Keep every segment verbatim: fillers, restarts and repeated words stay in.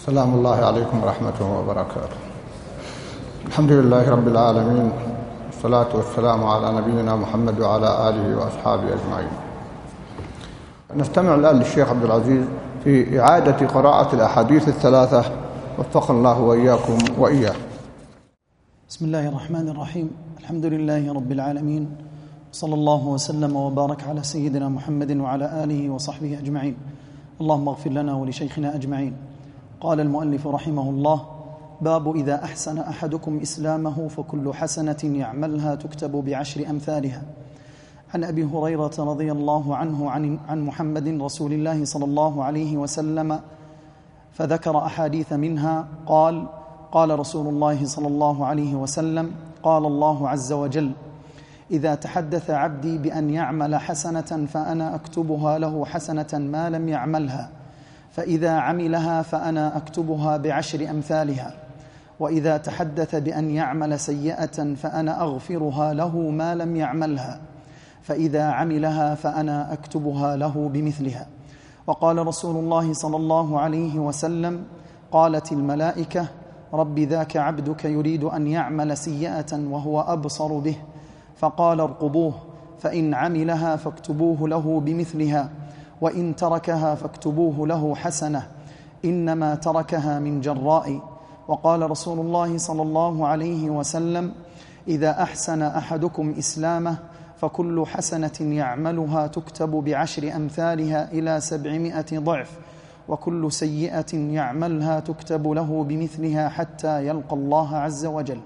سلام الله عليكم ورحمته وبركاته. الحمد لله رب العالمين، والصلاة والسلام على نبينا محمد وعلى آله وأصحابه أجمعين. نستمع الآن للشيخ عبد العزيز في إعادة قراءة الأحاديث الثلاثة، وفق الله وإياكم وإياه. بسم الله الرحمن الرحيم. الحمد لله رب العالمين، صلى الله وسلم وبارك على سيدنا محمد وعلى آله وصحبه أجمعين. اللهم اغفر لنا ولشيخنا أجمعين. قال المؤلف رحمه الله: باب إذا أحسن أحدكم إسلامه فكل حسنة يعملها تكتب بعشر أمثالها. عن أبي هريرة رضي الله عنه عن, عن محمد رسول الله صلى الله عليه وسلم، فذكر أحاديث منها. قال: قال رسول الله صلى الله عليه وسلم: قال الله عز وجل: إذا تحدث عبدي بأن يعمل حسنة فأنا أكتبها له حسنة ما لم يعملها، فإذا عملها فأنا أكتبها بعشر أمثالها، وإذا تحدث بأن يعمل سيئة فأنا أغفرها له ما لم يعملها، فإذا عملها فأنا أكتبها له بمثلها. وقال رسول الله صلى الله عليه وسلم: قالت الملائكة: رب ذاك عبدك يريد أن يعمل سيئة وهو أبصر به، فقال ارقبوه، فإن عملها فاكتبوه له بمثلها، وإن تركها فاكتبوه له حسنة، إنما تركها من جراء. وقال رسول الله صلى الله عليه وسلم: إذا أحسن أحدكم إسلامه فكل حسنة يعملها تكتب بعشر أمثالها إلى سبعمائة ضعف، وكل سيئة يعملها تكتب له بمثلها حتى يلقى الله عز وجل.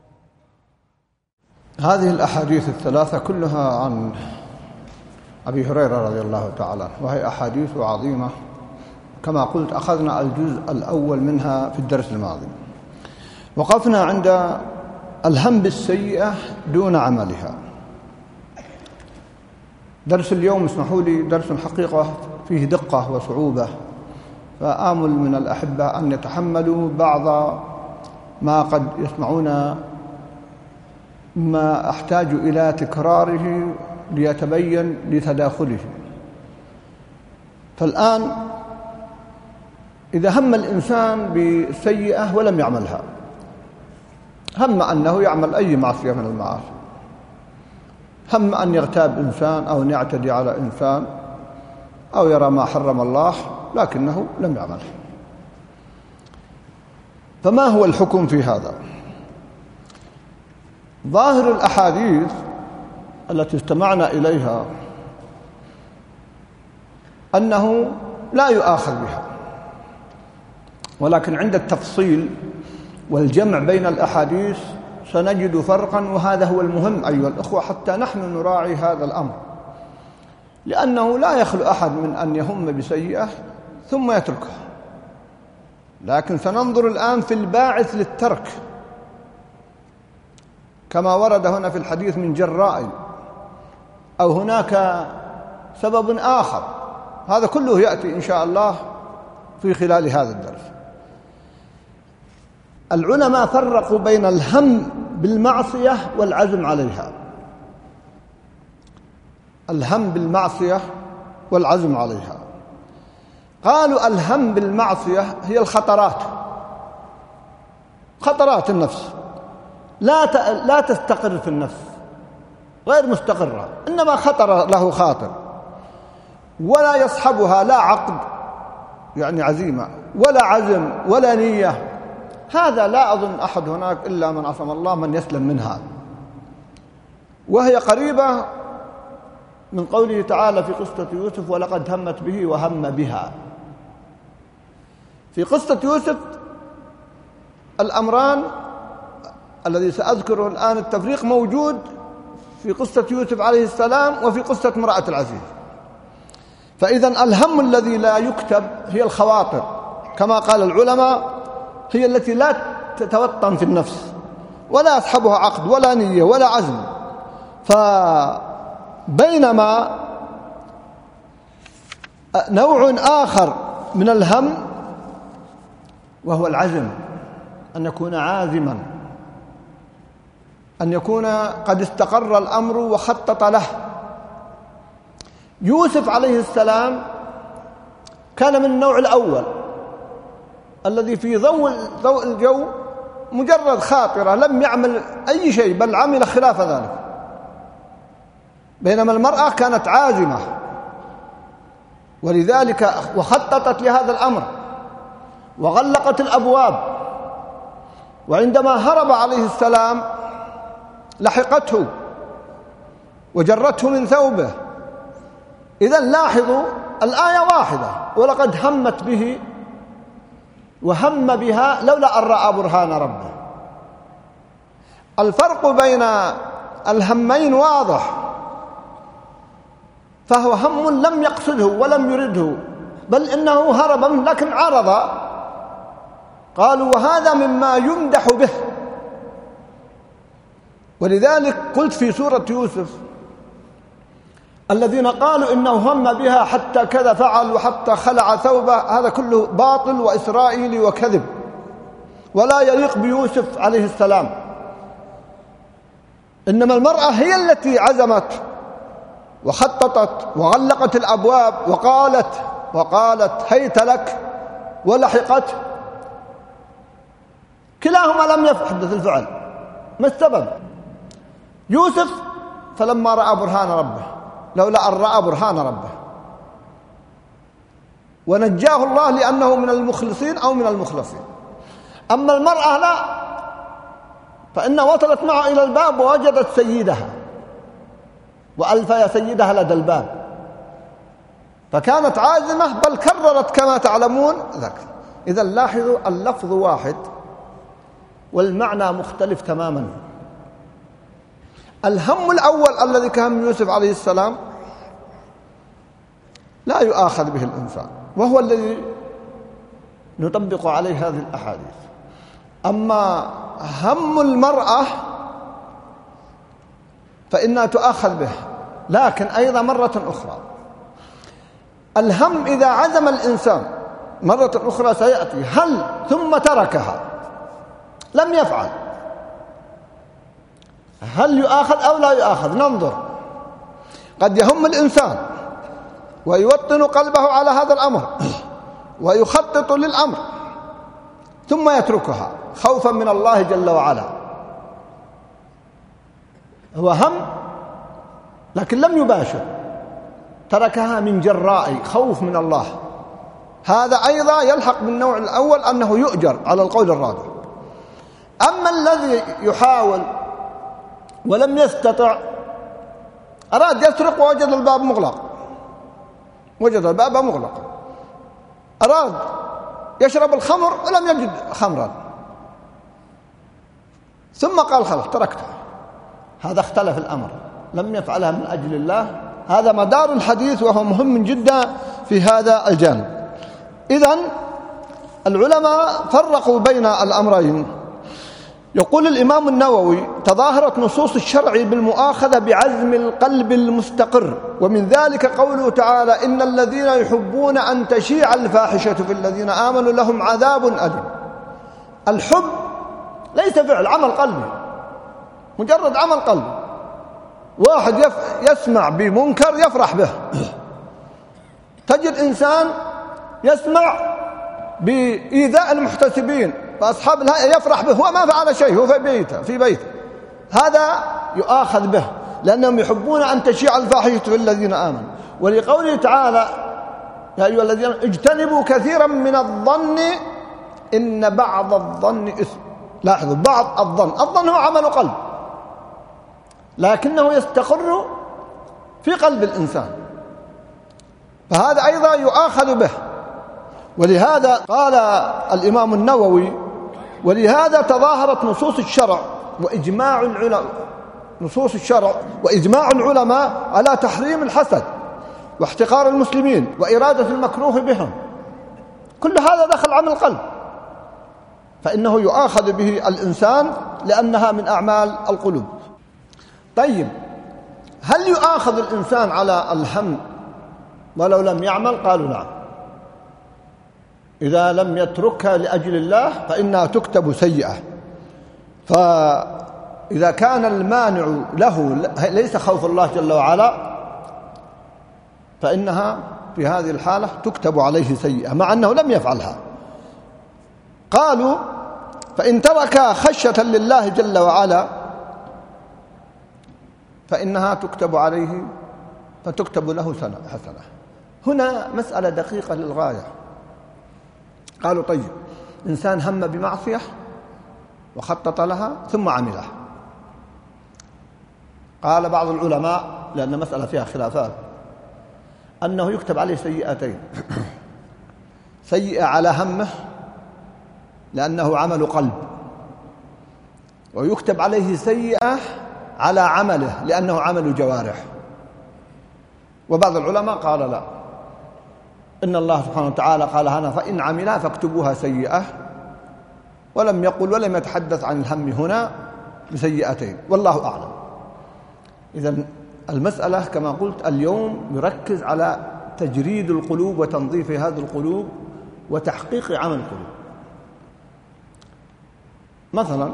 هذه الأحاديث الثلاثة كلها عن أبي هريرة رضي الله تعالى عنه، وهي أحاديث عظيمة. كما قلت أخذنا الجزء الأول منها في الدرس الماضي، وقفنا عند الهم بالسيئة دون عملها. درس اليوم اسمحوا لي درس حقيقة فيه دقة وصعوبة، فآمل من الأحبة أن يتحملوا بعض ما قد يسمعون ما أحتاج إلى تكراره ليتبين لتداخله. فالآن إذا هم الإنسان بسيئة ولم يعملها، هم أنه يعمل أي معصية من المعاصي، هم أن يغتاب إنسان أو أن يعتدي على إنسان أو يرى ما حرم الله لكنه لم يعمله، فما هو الحكم في هذا؟ ظاهر الأحاديث التي استمعنا إليها أنه لا يؤاخذ بها، ولكن عند التفصيل والجمع بين الأحاديث سنجد فرقا، وهذا هو المهم أيها الأخوة حتى نحن نراعي هذا الأمر، لأنه لا يخلو أحد من أن يهم بسيئة ثم يتركها، لكن سننظر الآن في الباعث للترك كما ورد هنا في الحديث من جراء، أو هناك سبب آخر. هذا كله يأتي إن شاء الله في خلال هذا الدرس. العلماء فرقوا بين الهم بالمعصية والعزم عليها. الهم بالمعصية والعزم عليها. قالوا الهم بالمعصية هي الخطرات، خطرات النفس لا لا تستقر في النفس، غير مستقرة، إنما خطر له خاطر ولا يصحبها لا عقد يعني عزيمة ولا عزم ولا نية. هذا لا أظن أحد هناك إلا من عصم الله من يسلم منها، وهي قريبة من قوله تعالى في قصة يوسف: ولقد همت به وهم بها. في قصة يوسف الأمران الذي سأذكره الآن التفريق موجود في قصة يوسف عليه السلام وفي قصة امرأة العزيز. فإذا الهم الذي لا يكتب هي الخواطر، كما قال العلماء هي التي لا تتوطن في النفس ولا يصحبها عقد ولا نية ولا عزم. فبينما نوع آخر من الهم وهو العزم، أن يكون عازما، أن يكون قد استقر الأمر وخطط له. يوسف عليه السلام كان من النوع الأول، الذي في ضوء ضوء الجو مجرد خاطرة لم يعمل أي شيء بل عمل خلاف ذلك، بينما المرأة كانت عازمة ولذلك وخططت لهذا الأمر وغلقت الأبواب، وعندما هرب عليه السلام لحقته وجرته من ثوبه. إذن لاحظوا الآية واحدة ولقد همت به وهم بها لولا أن رأى برهان ربه. الفرق بين الهمين واضح، فهو هم لم يقصده ولم يرده بل إنه هرب لكن عرض. قالوا وهذا مما يمدح به، ولذلك قلت في سورة يوسف الذين قالوا إنه هم بها حتى كذا فعل وحتى خلع ثوبه، هذا كله باطل وإسرائيلي وكذب ولا يليق بيوسف عليه السلام. إنما المرأة هي التي عزمت وخططت وغلقت الأبواب وقالت وقالت هيت لك ولحقت. كلاهما لم يحدث الفعل. ما السبب؟ يوسف فلما رأى برهان ربه، لولا أن رأى برهان ربه، ونجاه الله لأنه من المخلصين أو من المخلصين. أما المرأة لا، فإن وصلت معه إلى الباب ووجدت سيدها وألف يا سيدها لدى الباب، فكانت عازمة بل كررت كما تعلمون ذاك. إذا لاحظوا اللفظ واحد والمعنى مختلف تماما. الهم الأول الذي كهم يوسف عليه السلام لا يؤاخذ به الإنسان، وهو الذي نطبق عليه هذه الأحاديث. أما هم المرأة فإنها تؤاخذ به، لكن أيضا مرة أخرى الهم إذا عزم الإنسان مرة أخرى سيأتي هل ثم تركها لم يفعل، هل يؤاخذ أو لا يؤاخذ؟ ننظر. قد يهم الإنسان ويوطن قلبه على هذا الأمر ويخطط للأمر ثم يتركها خوفا من الله جل وعلا. هو هم لكن لم يباشر، تركها من جراء خوف من الله. هذا أيضا يلحق بالنوع الأول أنه يؤجر على القول الراجح. أما الذي يحاول ولم يستطع، أراد يسرق ووجد الباب مغلق، وجد الباب مغلق، أراد يشرب الخمر ولم يجد خمرا، ثم قال خلاص تركتها، هذا اختلف الأمر، لم يفعلها من أجل الله. هذا مدار الحديث وهو مهم جدا في هذا الجانب. إذن العلماء فرقوا بين الأمرين. يقول الإمام النووي تظاهرت نصوص الشرع بالمؤاخذة بعزم القلب المستقر، ومن ذلك قوله تعالى إن الذين يحبون أن تشيع الفاحشة في الذين آمنوا لهم عذاب أليم. الحب ليس فعل، عمل قلبي، مجرد عمل قلبي. واحد يف... يسمع بمنكر يفرح به، تجد إنسان يسمع بإيذاء المحتسبين فأصحاب الهيئة يفرح به، هو ما فعل شيء، هو في بيته في بيته هذا يؤاخذ به لأنهم يحبون أن تشيع الفاحشة في الذين آمنوا. ولقوله تعالى يا أيها الذين اجتنبوا كثيرا من الظن إن بعض الظن إثم. لاحظوا بعض الظن، الظن هو عمل قلب لكنه يستقر في قلب الإنسان، فهذا أيضا يؤاخذ به. ولهذا قال الإمام النووي ولهذا تظاهرت نصوص الشرع وإجماع العلماء نصوص الشرع وإجماع العلماء على تحريم الحسد واحتقار المسلمين وإرادة المكروه بهم. كل هذا دخل عمل القلب، فإنه يؤاخذ به الإنسان لأنها من أعمال القلوب. طيب، هل يؤاخذ الإنسان على الهم ولو لم يعمل؟ قالوا نعم، إذا لم يتركها لأجل الله فإنها تكتب سيئة. فإذا كان المانع له ليس خوف الله جل وعلا فإنها في هذه الحالة تكتب عليه سيئة مع أنه لم يفعلها. قالوا فإن ترك خشية لله جل وعلا فإنها تكتب عليه فتكتب له سنة حسنة. هنا مسألة دقيقة للغاية. قالوا طيب إنسان هم بمعصية وخطط لها ثم عملها. قال بعض العلماء لأن مسألة فيها خلافات أنه يكتب عليه سيئتين، سيئة على همه لأنه عمل قلب، ويكتب عليه سيئة على عمله لأنه عمل جوارح. وبعض العلماء قال لا، إن الله سبحانه وتعالى قال هنا فإن عملها فاكتبوها سيئة، ولم يقل ولم يتحدث عن الهم هنا بسيئتين، والله أعلم. إذن المسألة كما قلت اليوم يركز على تجريد القلوب وتنظيف هذه القلوب وتحقيق عمل القلوب. مثلا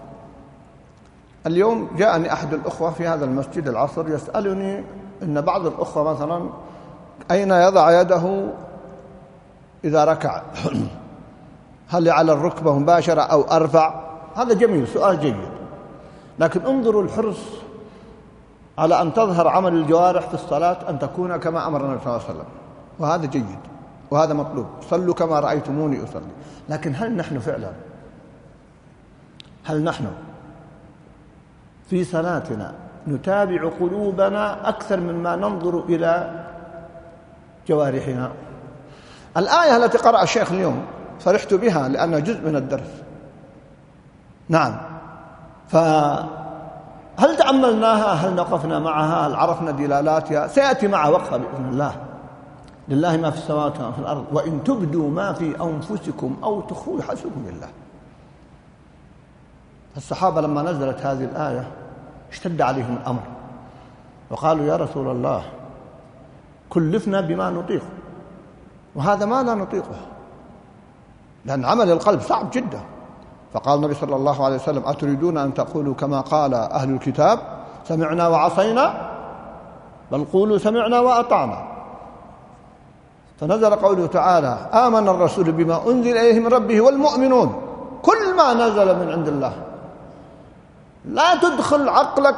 اليوم جاءني أحد الأخوة في هذا المسجد العصر يسألني إن بعض الأخوة مثلا أين يضع يده إذا ركع، هل على الركبة مباشرة أو أرفع؟ هذا جميل، سؤال جيد، لكن انظروا الحرص على أن تظهر عمل الجوارح في الصلاة أن تكون كما أمر النبي صلى الله عليه وسلم، وهذا جيد وهذا مطلوب، صلوا كما رأيتموني أصلي. لكن هل نحن فعلا هل نحن في صلاتنا نتابع قلوبنا أكثر مما ننظر إلى جوارحنا؟ الآية التي قرأ الشيخ اليوم فرحت بها لأنها جزء من الدرس. نعم، فهل تأملناها؟ هل نقفنا معها؟ هل عرفنا دلالاتها؟ سيأتي مع وقفة بإذن الله. لله ما في السماوات وما في الأرض وإن تبدوا ما في أنفسكم أو تخفوه يحاسبكم بالله. الصحابة لما نزلت هذه الآية اشتد عليهم الأمر وقالوا يا رسول الله كلفنا بما نطيق، وهذا ما لا نطيقه لأن عمل القلب صعب جدا. فقال النبي صلى الله عليه وسلم أتريدون أن تقولوا كما قال أهل الكتاب سمعنا وعصينا، بل قولوا سمعنا وأطعنا. فنزل قوله تعالى آمن الرسول بما أنزل إليه من ربه والمؤمنون، كل ما نزل من عند الله. لا تدخل عقلك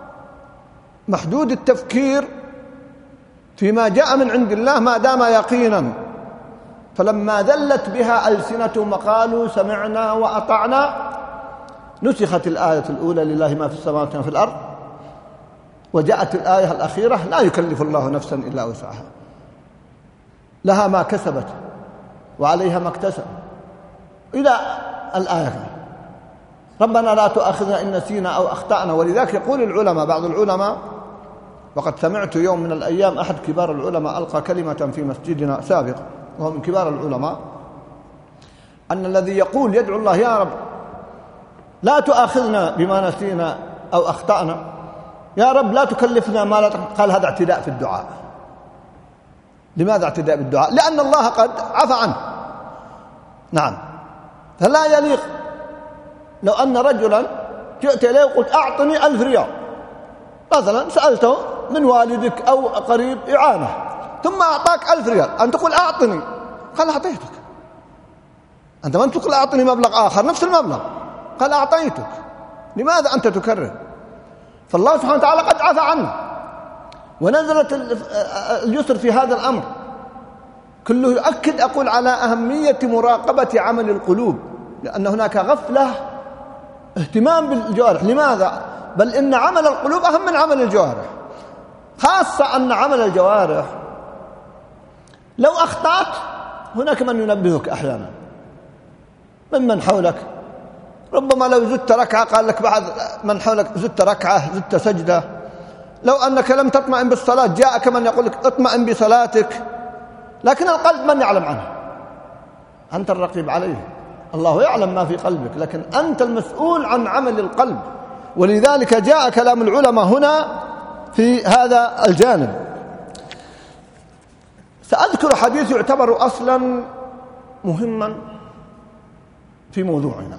محدود التفكير فيما جاء من عند الله ما دام يقينا. فلما ذلت بها ألسنتهم وقالوا سمعنا وأطعنا نسخت الآية الأولى لله ما في السماوات وما في الأرض، وجاءت الآية الأخيرة لا يكلف الله نفسا إلا وسعها، لها ما كسبت وعليها ما اكتسب إلى الآية ربنا لا تؤاخذنا إن نسينا أو أخطأنا. ولذلك يقول العلماء بعض العلماء، وقد سمعت يوم من الأيام أحد كبار العلماء ألقى كلمة في مسجدنا سابق وهو من كبار العلماء، أن الذي يقول يدعو الله يا رب لا تؤاخذنا بما نسينا أو أخطأنا، يا رب لا تكلفنا ما لا تقدر، قال هذا اعتداء في الدعاء. لماذا اعتداء بالدعاء؟ لأن الله قد عفى عنه. نعم، فلا يليق لو أن رجلا جئت إليه وقلت أعطني ألف ريال مثلا، سألته من والدك أو قريب إعانة ثم أعطاك ألف ريال، أن تقول أعطني، قال أعطيتك. أنت ما تقول أعطني مبلغ آخر نفس المبلغ، قال أعطيتك. لماذا أنت تكرر؟ فالله سبحانه وتعالى قد عفى عنه ونزلت اليسر في هذا الأمر كله. يؤكد أقول على أهمية مراقبة عمل القلوب، لأن هناك غفلة اهتمام بالجوارح. لماذا؟ بل إن عمل القلوب أهم من عمل الجوارح، خاصة أن عمل الجوارح لو أخطأت هناك من ينبهك أحيانا ممن حولك، ربما لو زدت ركعة قال لك بعد من حولك زدت ركعة زدت سجدة، لو أنك لم تطمئن بالصلاة جاءك من يقول لك اطمئن بصلاتك، لكن القلب من يعلم عنه؟ أنت الرقيب عليه، الله يعلم ما في قلبك، لكن أنت المسؤول عن عمل القلب. ولذلك جاء كلام العلماء هنا في هذا الجانب. سأذكر حديث يعتبر أصلا مهما في موضوعنا.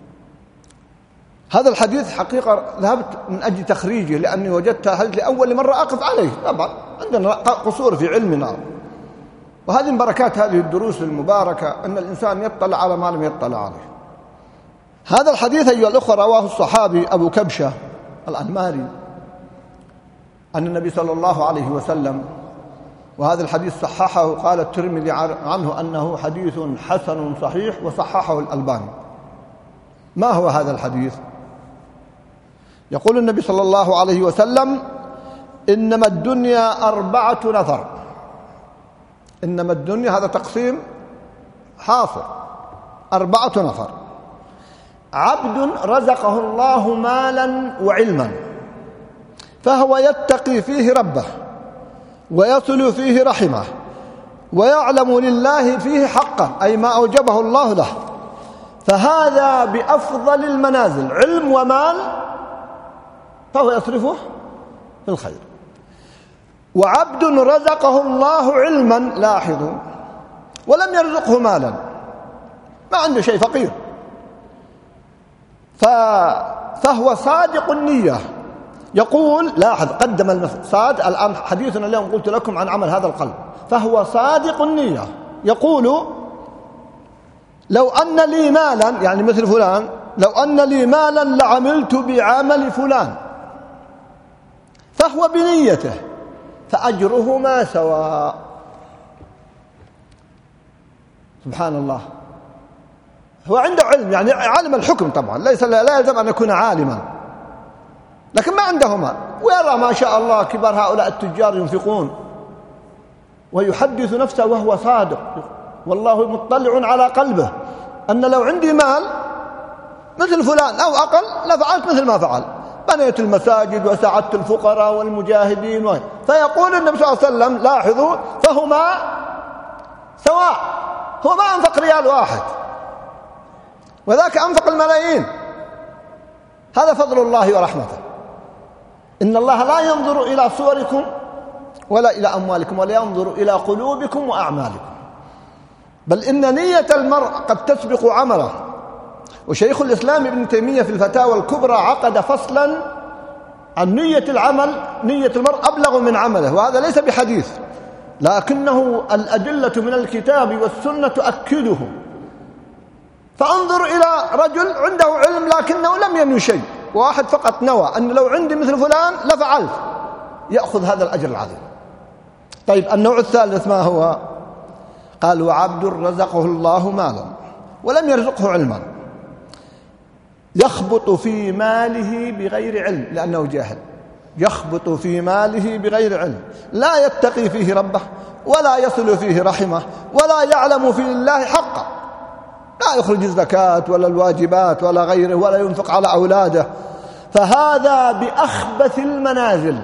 هذا الحديث حقيقة ذهبت من أجل تخريجه لأني وجدت هل لأول مرة أقف عليه، طبعا عندنا قصور في علمنا وهذه من بركات هذه الدروس المباركة أن الإنسان يطلع على ما لم يطلع عليه. هذا الحديث أيها الأخوة رواه الصحابي أبو كبشة الأنماري أن النبي صلى الله عليه وسلم، وهذا الحديث صححه، قال الترمذي عنه أنه حديث حسن صحيح وصححه الألباني. ما هو هذا الحديث؟ يقول النبي صلى الله عليه وسلم: إنما الدنيا أربعة نفر. إنما الدنيا هذا تقسيم حاصر، أربعة نفر: عبد رزقه الله مالا وعلما فهو يتقي فيه ربه ويصل فيه رحمه ويعلم لله فيه حقه، أي ما أوجبه الله له، فهذا بأفضل المنازل، علم ومال، فهو يصرفه في الخير. وعبد رزقه الله علما، لاحظوا، ولم يرزقه مالا، ما عنده شيء، فقير، فهو صادق النية، يقول، لاحظ قدم المصاد، الآن حديثنا اليوم قلت لكم عن عمل هذا القلب، فهو صادق النية، يقول: لو أن لي مالا، يعني مثل فلان، لو أن لي مالا لعملت بعمل فلان، فهو بنيته فأجرهما سواء. سبحان الله، هو عنده علم، يعني عالم الحكم طبعا، ليس لا يلزم أن يكون عالما، لكن ما عنده مال، ويرى ما شاء الله كبار هؤلاء التجار ينفقون، ويحدث نفسه وهو صادق، والله مطلع على قلبه، أن لو عندي مال مثل فلان أو أقل لفعلت مثل ما فعل، بنيت المساجد وساعدت الفقراء والمجاهدين و... فيقول النبي صلى الله عليه وسلم، لاحظوا، فهما سواء، هو ما أنفق ريال واحد وذاك أنفق الملايين. هذا فضل الله ورحمته. إن الله لا ينظر إلى صوركم ولا إلى أموالكم، ولا ينظر إلى قلوبكم وأعمالكم، بل إن نية المرء قد تسبق عمله. وشيخ الإسلام ابن تيمية في الفتاوى الكبرى عقد فصلا عن نية العمل، نية المرء أبلغ من عمله، وهذا ليس بحديث، لكنه الأدلة من الكتاب والسنة تؤكده. فانظر إلى رجل عنده علم لكنه لم ينوي شيء، واحد فقط نوى أن لو عندي مثل فلان لفعلت، يأخذ هذا الأجر العظيم. طيب، النوع الثالث ما هو؟ قال: وعبد رزقه الله مالا ولم يرزقه علما يخبط في ماله بغير علم، لأنه جاهل، يخبط في ماله بغير علم، لا يتقي فيه ربه ولا يصل فيه رحمه ولا يعلم في الله حقه، لا يخرج الزكاة ولا الواجبات ولا غيره، ولا ينفق على أولاده، فهذا بأخبث المنازل،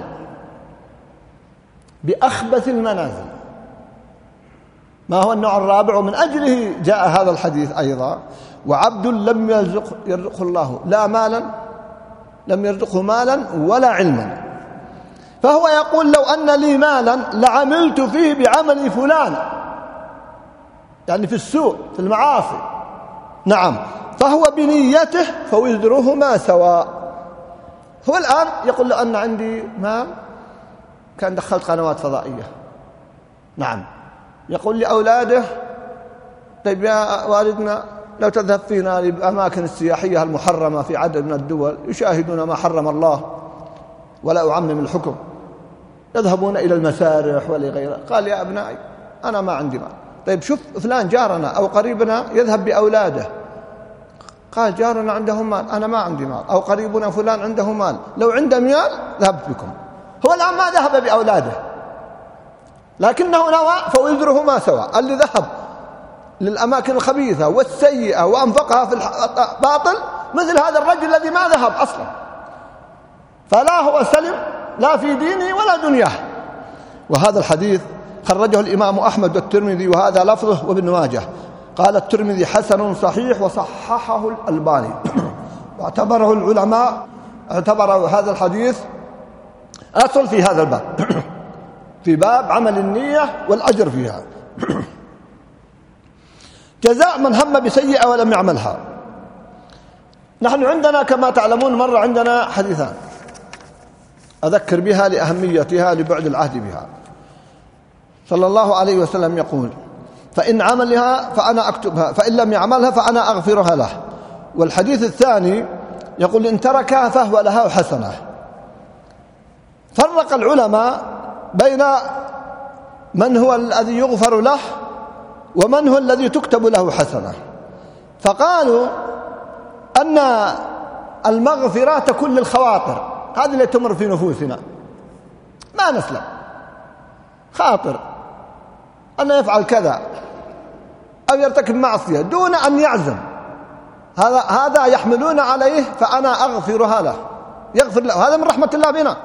بأخبث المنازل. ما هو النوع الرابع؟ ومن أجله جاء هذا الحديث أيضا: وعبد لم يرزق يرزقه الله لا مالا، لم يرزقه مالا ولا علما، فهو يقول: لو أن لي مالا لعملت فيه بعمل فلان، يعني في السوء، في المعاصي، نعم، فهو بنيته فوزرهما سواء. هو الآن يقول: لو أن عندي مال كان دخلت قنوات فضائية، نعم، يقول لأولاده: طيب يا والدنا لو تذهب فينا للأماكن السياحية المحرمة في عدد من الدول يشاهدون ما حرم الله، ولا أعمم الحكم، يذهبون إلى المسارح ولغيره. قال: يا أبنائي أنا ما عندي مال. طيب شوف فلان جارنا أو قريبنا يذهب بأولاده، قال: جارنا عندهم مال، أنا ما عندي مال، أو قريبنا فلان عنده مال، لو عنده مال ذهبت بكم. هو الآن ما ذهب بأولاده، لكنه نوى فوزرهما سواء، اللي ذهب للأماكن الخبيثة والسيئة وأنفقها في الباطل مثل هذا الرجل الذي ما ذهب أصلا، فلا هو سلم لا في دينه ولا دنياه. وهذا الحديث خرجه الإمام أحمد والترمذي، وهذا لفظه، وابن ماجه. قال الترمذي: حسن صحيح، وصححه الألباني. واعتبره العلماء، اعتبروا هذا الحديث أصل في هذا الباب، في باب عمل النية والأجر فيها. جزاء من هم بسيئة ولم يعملها. نحن عندنا كما تعلمون مرة عندنا حديثان أذكر بها لأهميتها لبعد العهد بها. صلى الله عليه وسلم يقول: فإن عملها فأنا أكتبها، فإن لم يعملها فأنا أغفرها له. والحديث الثاني يقول إن تركها فهو لها حسنة. فرق العلماء بين من هو الذي يغفر له ومن هو الذي تكتب له حسنة، فقالوا أن المغفرة تكون للخواطر، هذه اللي تمر في نفوسنا ما نسلم، خاطر أنه يفعل كذا أو يرتكب معصية دون أن يعزم، هذا هذا يحملون عليه فأنا أغفرها له، يغفر له، هذا من رحمة الله بنا.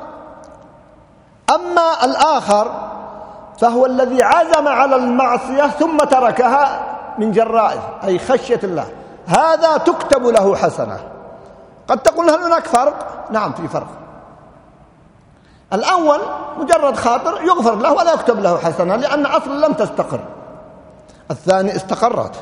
أما الآخر فهو الذي عزم على المعصية ثم تركها من جرائه أي خشية الله، هذا تكتب له حسنة. قد تقول هل هناك فرق؟ نعم في فرق. الأول مجرد خاطر يغفر له ولا يكتب له حسنة لأن أصلا لم تستقر. الثاني استقرت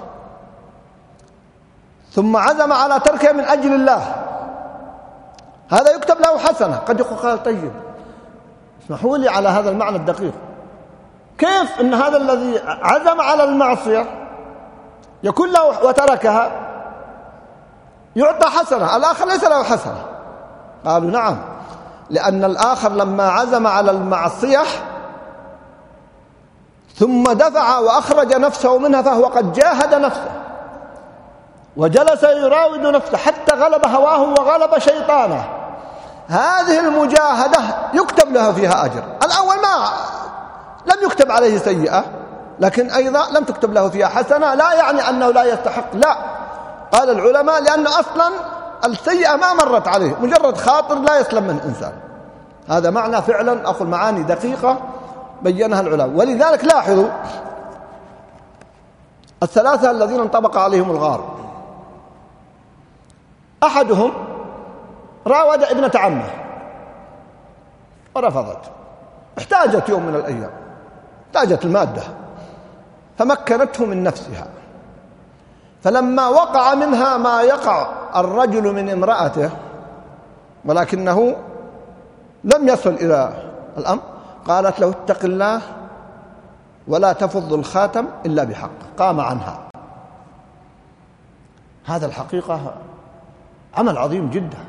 ثم عزم على تركها من أجل الله، هذا يكتب له حسنة. قد يقول قال طيب اسمحوا لي على هذا المعنى الدقيق، كيف أن هذا الذي عزم على المعصية يكون له وتركها يعطى حسنة، الآخر ليس له حسنة؟ قالوا نعم، لأن الآخر لما عزم على المعصية ثم دفع وأخرج نفسه منها فهو قد جاهد نفسه وجلس يراود نفسه حتى غلب هواه وغلب شيطانه، هذه المجاهدة يكتب له فيها أجر. الأول ما لم يكتب عليه سيئة لكن أيضا لم تكتب له فيها حسنة، لا يعني أنه لا يستحق، لا، قال العلماء لأن أصلا السيئة ما مرت عليه، مجرد خاطر لا يسلم منه إنسان. هذا معنى فعلا أقول معاني دقيقة بينها العلماء. ولذلك لاحظوا الثلاثة الذين انطبق عليهم الغار، أحدهم راود ابنة عمه ورفضت، احتاجت يوم من الأيام، احتاجت المادة فمكنته من نفسها، فلما وقع منها ما يقع الرجل من امرأته ولكنه لم يصل إلى الأمر، قالت له اتق الله ولا تفض الخاتم إلا بحق، قام عنها. هذا الحقيقة عمل عظيم جدا،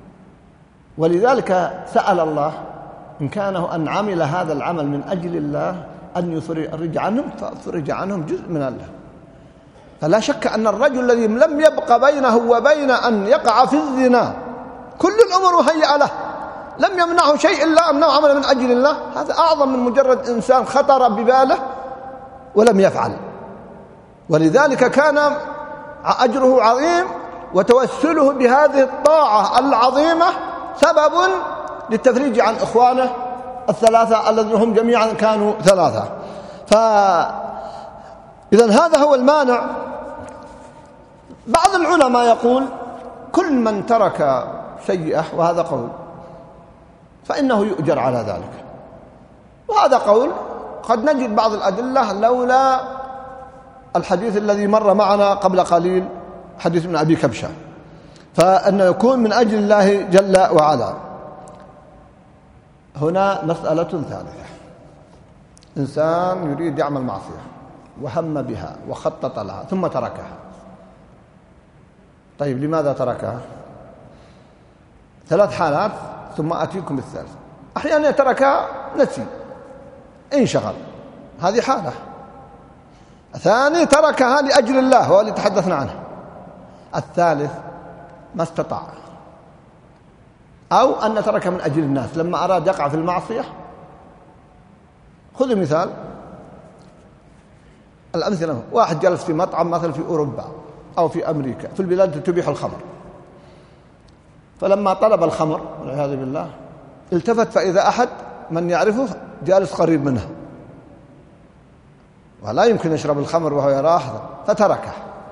ولذلك سأل الله إن كانوا أن عمل هذا العمل من أجل الله أن يفرج عنهم فأفرج عنهم جزء من الله. فلا شك أن الرجل الذي لم يبق بينه وبين أن يقع في الزنا كل الأمور مهيئة له، لم يمنعه شيء إلا أنه عمل من أجل الله، هذا أعظم من مجرد إنسان خطر بباله ولم يفعل. ولذلك كان أجره عظيم، وتوسله بهذه الطاعة العظيمة سبب للتفريج عن إخوانه الثلاثة الذين هم جميعا كانوا ثلاثة. فإذن هذا هو المانع. بعض العلماء يقول كل من ترك سيئة، وهذا قول، فإنه يؤجر على ذلك، وهذا قول قد نجد بعض الأدلة لولا الحديث الذي مر معنا قبل قليل، حديث من أبي كبشة، فأنه يكون من أجل الله جل وعلا. هنا مسألة ثالثة، إنسان يريد يعمل معصية وهم بها وخطط لها ثم تركها. طيب لماذا تركها؟ ثلاث حالات ثم أتيكم بالثالث. أحيانا تركها نسي، انشغل، هذه حالة. الثاني تركها لأجل الله، هو اللي تحدثنا عنه. الثالث ما استطاع، أو أن تركها من أجل الناس لما أراد يقع في المعصية. خذوا مثال الأمثلة، واحد جلس في مطعم مثلا في أوروبا أو في أمريكا في البلاد التي تبيح الخمر، فلما طلب الخمر والعياذ بالله التفت فإذا أحد من يعرفه جالس قريب منه ولا يمكن يشرب الخمر وهو يراه، فتركه.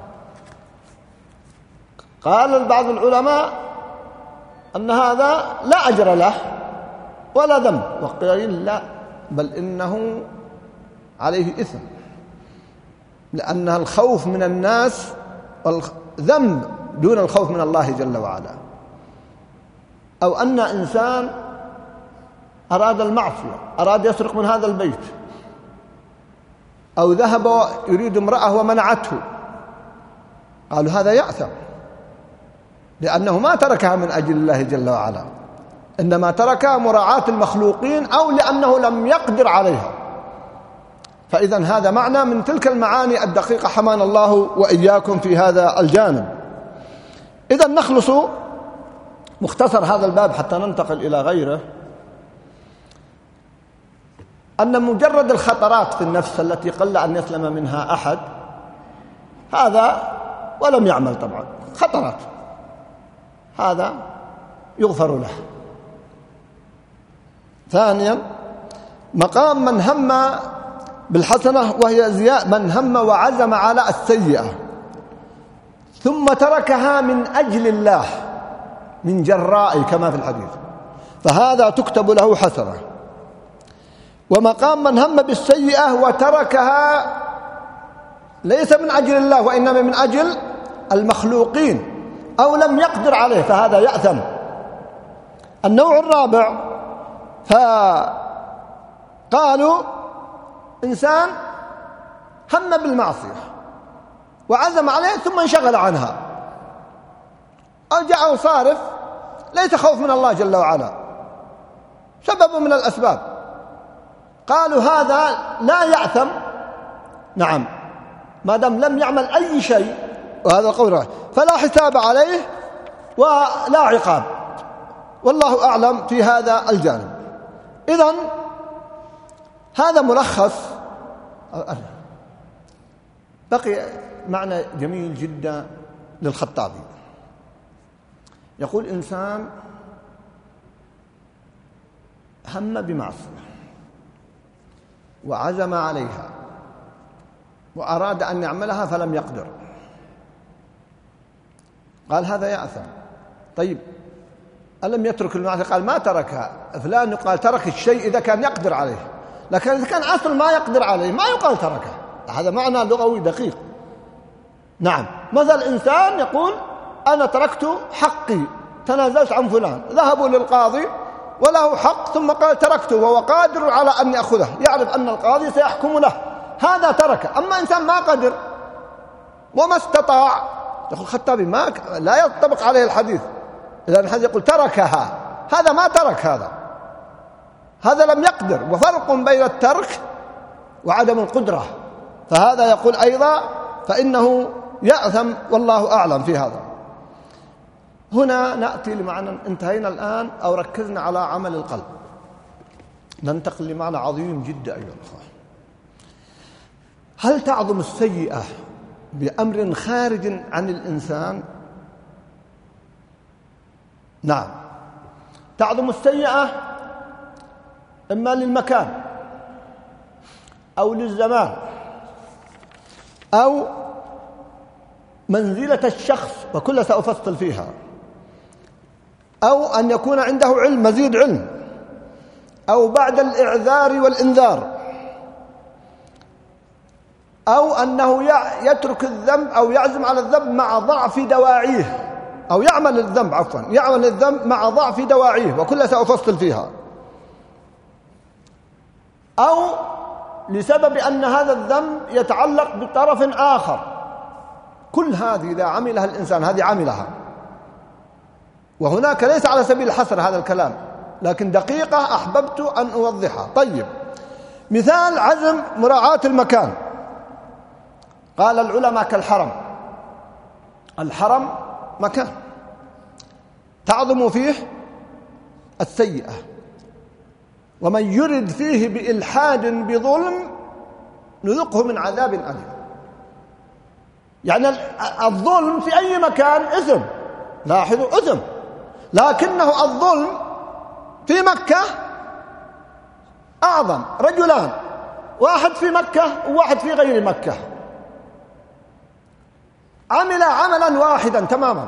قال بعض العلماء أن هذا لا أجر له ولا ذنب، وقيل لا، بل إنه عليه إثم، لأن الخوف من الناس ذنب دون الخوف من الله جل وعلا. أو أن إنسان أراد المعصية، أراد يسرق من هذا البيت، أو ذهب يريد امرأة ومنعته، قالوا هذا يأثم، لأنه ما تركها من أجل الله جل وعلا، إنما تركها مراعاة المخلوقين أو لأنه لم يقدر عليها. فإذا هذا معنى من تلك المعاني الدقيقة حمانا الله وإياكم في هذا الجانب. إذا نخلص مختصر هذا الباب حتى ننتقل إلى غيره، أن مجرد الخطرات في النفس التي قل أن يسلم منها أحد، هذا ولم يعمل طبعا، خطرات، هذا يغفر له. ثانيا مقام من هم بالحسنة، وهي زياء من هم وعزم على السيئة ثم تركها من أجل الله من جراء كما في الحديث، فهذا تكتب له حسنة. ومقام من هم بالسيئة وتركها ليس من أجل الله وإنما من أجل المخلوقين أو لم يقدر عليه، فهذا يأثم. النوع الرابع، فقالوا إنسان هم بالمعصية وعزم عليه ثم انشغل عنها، أو جاءه صارف ليس خوف من الله جل وعلا، سبب من الأسباب، قالوا هذا لا يأثم، نعم، ما دام لم يعمل أي شيء، وهذا القول فلا حساب عليه ولا عقاب، والله أعلم في هذا الجانب. إذن هذا ملخص. بقي معنى جميل جدا للخطابي، يقول إنسان هم بمعصية وعزم عليها وأراد أن يعملها فلم يقدر، قال هذا يأثم. طيب ألم يترك المعصية؟ قال ما تركها، فلان يقال ترك الشيء إذا كان يقدر عليه، لكن إذا كان أصل ما يقدر عليه ما يقال تركه، هذا معنى لغوي دقيق. نعم، مثل إنسان يقول أنا تركت حقي، تنازلت عن فلان، ذهبوا للقاضي وله حق ثم قال تركته وهو قادر على أن يأخذه، يعرف أن القاضي سيحكم له، هذا تركه. أما إنسان ما قدر وما استطاع، يقول الخطابي ما لا يطبق عليه الحديث، إذا الحديث يقول تركها، هذا ما ترك، هذا هذا لم يقدر، وفرق بين الترك وعدم القدرة، فهذا يقول أيضا فإنه يأثم، والله أعلم في هذا. هنا نأتي لمعنى، انتهينا الآن أو ركزنا على عمل القلب، ننتقل لمعنى عظيم جدا أيها الأخوة. هل تعظم السيئة بأمر خارج عن الإنسان؟ نعم، تعظم السيئة إما للمكان أو للزمان أو منزلة الشخص، وكل سأفصل فيها، أو أن يكون عنده علم، مزيد علم، أو بعد الإعذار والإنذار، أو أنه يترك الذنب أو يعزم على الذنب مع ضعف دواعيه، أو يعمل الذنب عفوا يعمل الذنب مع ضعف دواعيه، وكل سأفصل فيها، أو لسبب أن هذا الذنب يتعلق بطرف آخر. كل هذه إذا عملها الإنسان هذه عملها، وهناك ليس على سبيل الحصر هذا الكلام، لكن دقيقة أحببت أن أوضحها. طيب، مثال عزم مراعاة المكان، قال العلماء كالحرم، الحرم مكان تعظم فيه السيئة، ومن يرد فيه بإلحاد بظلم نذقه من عذاب أليم. يعني الظلم في أي مكان إثم، لاحظوا إثم، لكنه الظلم في مكة أعظم. رجلان، واحد في مكة وواحد في غير مكة، عمل عملا واحدا تماما،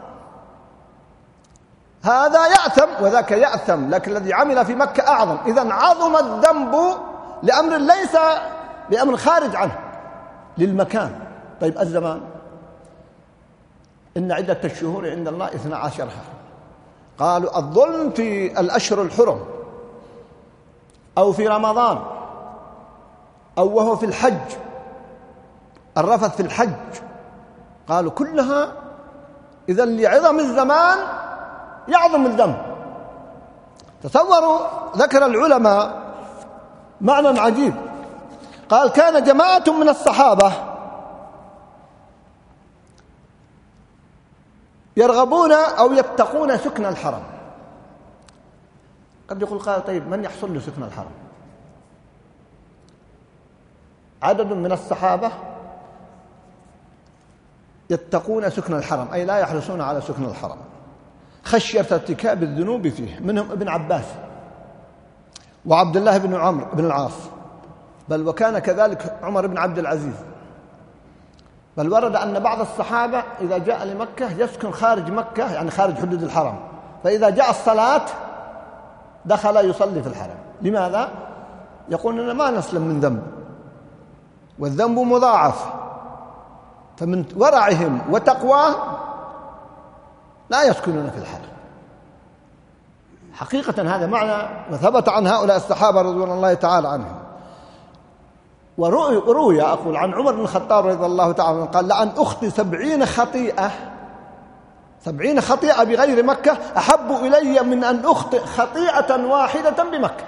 هذا يأثم وذاك يأثم، لكن الذي عمل في مكة أعظم. إذن عظم الذنب لأمر ليس بأمر خارج عنه، للمكان. طيب الزمان، إن عدة الشهور عند الله اثنا عشر شهرا، قالوا الظلم في الأشهر الحرم أو في رمضان أو وهو في الحج، الرفث في الحج، قالوا كلها إذا لعظم الزمان يعظم الذنب. تصوروا، ذكر العلماء معنى عجيب، قال كان جماعة من الصحابة يرغبون أو يتقون سكن الحرم. قد يقول قال طيب من يحصل له سكن الحرم؟ عدد من الصحابة يتقون سكن الحرم، أي لا يحرصون على سكن الحرم خشية ارتكاب الذنوب فيه، منهم ابن عباس وعبد الله بن عمرو بن العاص، بل وكان كذلك عمر بن عبد العزيز. بل ورد أن بعض الصحابة إذا جاء لمكة يسكن خارج مكة، يعني خارج حدود الحرم، فإذا جاء الصلاة دخل يصلي في الحرم. لماذا؟ يقول إننا ما نسلم من ذنب، والذنب مضاعف، فمن ورعهم وتقواه لا يسكنون في الحرم. حقيقة هذا معنى وثبت عن هؤلاء الصحابة رضوان الله تعالى عنهم. وروي أقول عن عمر بن الخطاب رضي الله تعالى عنه قال لأن أخطي سبعين خطيئة سبعين خطيئة بغير مكة أحب إلي من أن أخطئ خطيئة واحدة بمكة.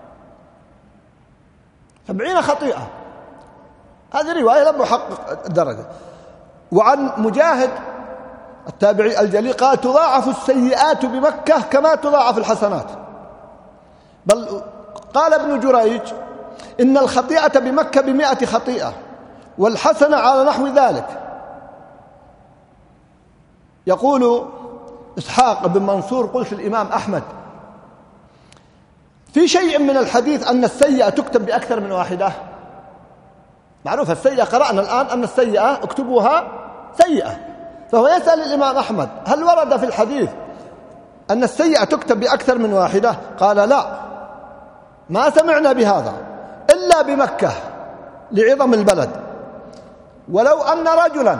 سبعين خطيئة، هذه رواية لم يحقق الدرجة. وعن مجاهد التابعي الجليل قال تضاعف السيئات بمكة كما تضاعف الحسنات. بل قال ابن جريج إن الخطيئة بمكة بمئة خطيئة والحسنة على نحو ذلك. يقول إسحاق بن منصور قلت الإمام أحمد في شيء من الحديث أن السيئة تكتب بأكثر من واحدة. معروف السيئة، قرأنا الآن أن السيئة اكتبوها سيئة، فهو يسأل الإمام أحمد هل ورد في الحديث أن السيئة تكتب بأكثر من واحدة؟ قال لا، ما سمعنا بهذا إلا بمكة لعظم البلد. ولو أن رجلا،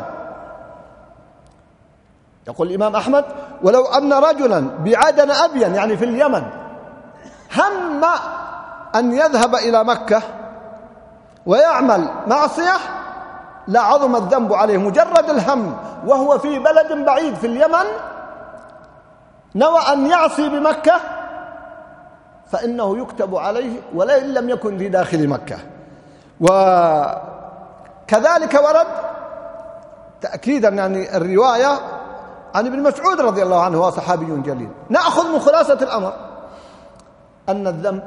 يقول الإمام أحمد ولو أن رجلا بعدن أبين يعني في اليمن هم أن يذهب إلى مكة ويعمل معصية لعظم الذنب عليه، مجرد الهم وهو في بلد بعيد في اليمن نوى أن يعصي بمكة فإنه يكتب عليه ولئن لم يكن في داخل مكة. وكذلك ورد تأكيدا يعني الرواية عن ابن مسعود رضي الله عنه، هو صحابي جليل. نأخذ من خلاصة الأمر أن الذنب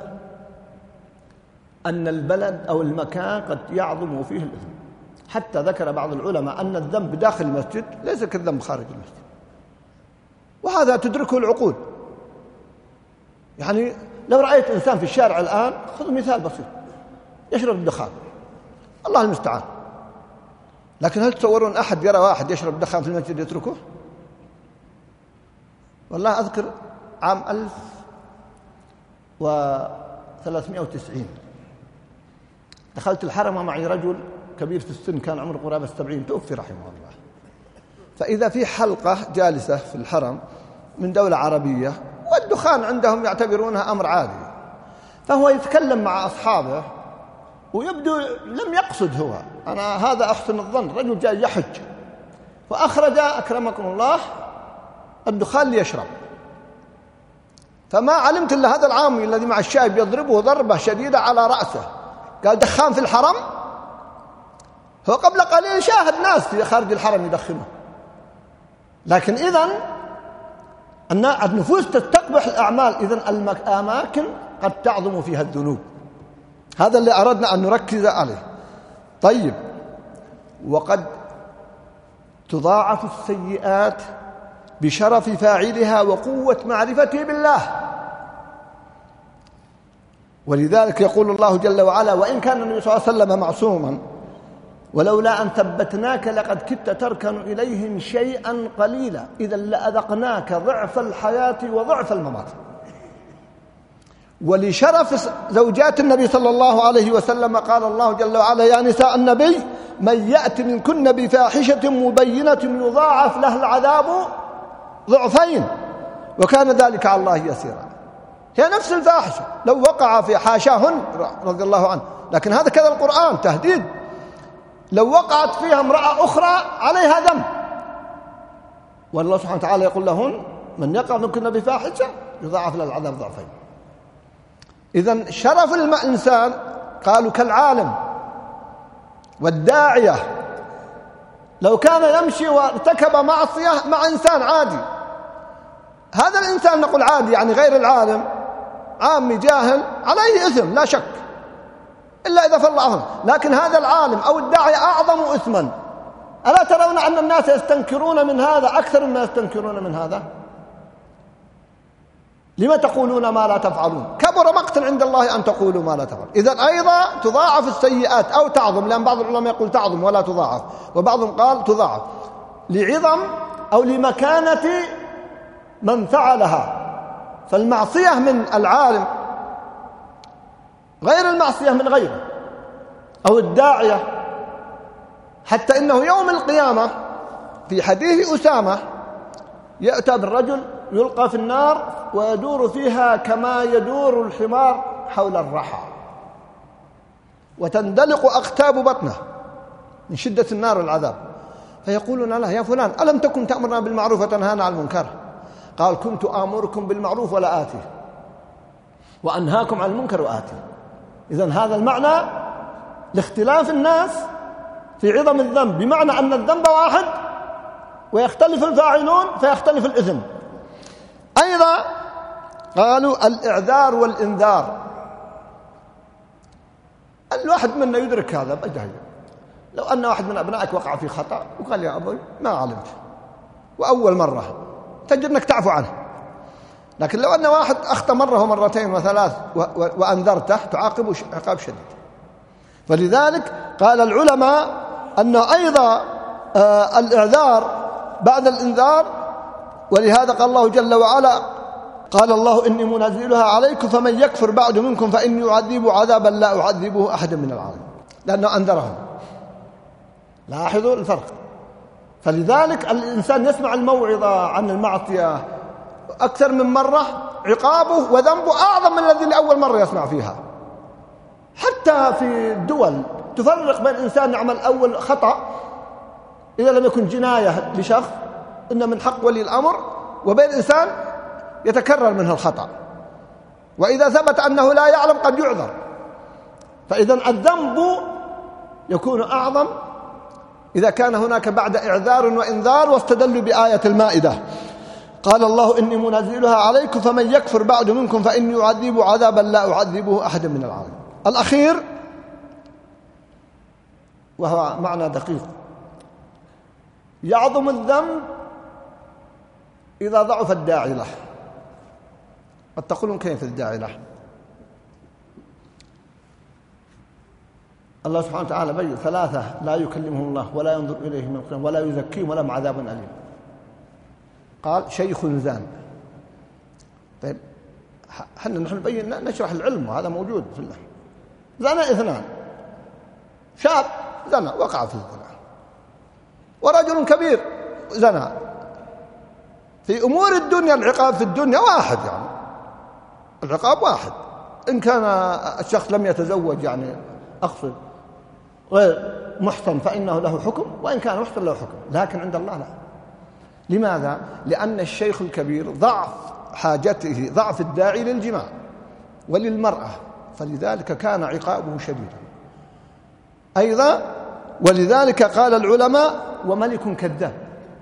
أن البلد أو المكان قد يعظم فيه الإثم، حتى ذكر بعض العلماء أن الذنب داخل المسجد ليس كالذنب خارج المسجد، وهذا تدركه العقول. يعني لو رأيت إنسان في الشارع الآن، خذ مثال بسيط، يشرب الدخان، الله المستعان، لكن هل تصورون أحد يرى واحد يشرب دخان في المسجد يتركه؟ والله أذكر عام ألف وثلاثمائة وتسعين دخلت الحرم ومعي رجل كبير في السن، كان عمره قرابة السبعين، توفي رحمه الله. فإذا في حلقة جالسة في الحرم من دولة عربية والدخان عندهم يعتبرونها أمر عادي، فهو يتكلم مع أصحابه ويبدو لم يقصد هو، أنا هذا أحسن الظن رجل جاي يحج فأخرج أكرمكم الله الدخان ليشرب، فما علمت إلا هذا العامي الذي مع الشايب يضربه ضربة شديدة على رأسه، قال دخان في الحرم؟ هو قبل قليل شاهد ناس في خارج الحرم يدخنوا. لكن إذن النفوس تستقبح الأعمال، إذن الأماكن قد تعظم فيها الذنوب. هذا اللي أردنا أن نركز عليه. طيب، وقد تضاعف السيئات بشرف فاعلها وقوة معرفته بالله، ولذلك يقول الله جل وعلا وإن كان النبي صلى الله عليه وسلم معصوما ولولا أن ثبتناك لقد كدت تركن إليهم شيئا قليلا إذا لأذقناك ضعف الحياة وضعف الممات. ولشرف زوجات النبي صلى الله عليه وسلم قال الله جل وعلا يا نساء النبي من يأت منكن بفاحشة مبينة يضاعف له العذاب ضعفين وكان ذلك على الله يسيرا. هي نفس الفاحشة لو وقع في حاشاهن رضي الله عنه، لكن هذا كذا القرآن تهديد، لو وقعت فيها امرأة أخرى عليها ذنب، والله سبحانه وتعالى يقول لهن من يقع منكن بفاحشة يضاعف له العذاب ضعفين. إذن شرف الإنسان قالوا كالعالم والداعية، لو كان يمشي وارتكب معصية مع إنسان عادي، هذا الإنسان نقول عادي يعني غير العالم، عامي جاهل، عليه إثم لا شك إلا إذا فل عظم، لكن هذا العالم أو الداعية أعظم إثما. ألا ترون أن الناس يستنكرون من هذا أكثر مما يستنكرون من هذا؟ لما تقولون ما لا تفعلون؟ كبر مقتا عند الله أن تقولوا ما لا تفعلون. إذن أيضا تضاعف السيئات أو تعظم، لأن بعض العلماء يقول تعظم ولا تضاعف، وبعضهم قال تضاعف لعظم أو لمكانة من فعلها. فالمعصية من العالم غير المعصية من غيره أو الداعية، حتى إنه يوم القيامة في حديث أسامة يأتى بالرجل يلقى في النار ويدور فيها كما يدور الحمار حول الرحى، وتندلق أقتاب بطنه من شدة النار والعذاب، فيقولون له يا فلان ألم تكن تأمرنا بالمعروف وتنهانا عن المنكر؟ قال كنت آمركم بالمعروف ولا آتي، وأنهاكم عن المنكر وآتي. إذن هذا المعنى لاختلاف الناس في عظم الذنب، بمعنى أن الذنب واحد ويختلف الفاعلون فيختلف الإثم. أيضا قالوا الإعذار والإنذار، الواحد منا يدرك هذا بجهل. لو أن واحد من أبنائك وقع في خطأ وقال يا أبوي ما علمت وأول مرة، تجد أنك تعفو عنه، لكن لو أن واحد أخطأ مرة ومرتين وثلاث وأنذرته تعاقبه عقاب شديد. فلذلك قال العلماء أن أيضا آه الإعذار بعد الإنذار، ولهذا قال الله جل وعلا قال الله إني منزلها عليكم فمن يكفر بعد منكم فإني أعذبه عذابا لا أعذبه أحدا من العالمين، لأنه أنذرهم. لاحظوا الفرق. فلذلك الإنسان يسمع الموعظة عن المعصية أكثر من مرة، عقابه وذنبه أعظم من الذي لأول مرة يسمع فيها. حتى في الدول تفرق بين إنسان يعمل أول خطأ إذا لم يكن جناية لشخص إن من حق ولي الأمر، وبين إنسان يتكرر منه الخطأ، وإذا ثبت أنه لا يعلم قد يعذر. فإذا الذنب يكون أعظم إذا كان هناك بعد إعذار وإنذار، واستدلوا بآية المائدة قال الله إني منزلها عليكم فمن يكفر بعد منكم فإني أعذبه عذابا لا أعذبه أحدا من العالمين. الأخير وهو معنى دقيق، يعظم الذنب إذا ضعف الداعي له. قد تقولون كيف الداعي له؟ الله سبحانه وتعالى بين ثلاثة لا يكلمهم الله ولا ينظر إليهم من قيام ولا يزكيهم ولهم عذاب أليم. قال شيخ زان. طيب حنا نحن نبين نشرح العلم وهذا موجود في الله. زنا اثنان، شاب زنا وقع في الزنا، ورجل كبير زنا. في أمور الدنيا العقاب في الدنيا واحد، يعني العقاب واحد، إن كان الشخص لم يتزوج يعني أقصد غير محصن فإنه له حكم، وإن كان محصن له حكم، لكن عند الله لا. لماذا؟ لأن الشيخ الكبير ضعف حاجته، ضعف الداعي للجماع وللمرأة، فلذلك كان عقابه شديدا. أيضا ولذلك قال العلماء وملك كذاب.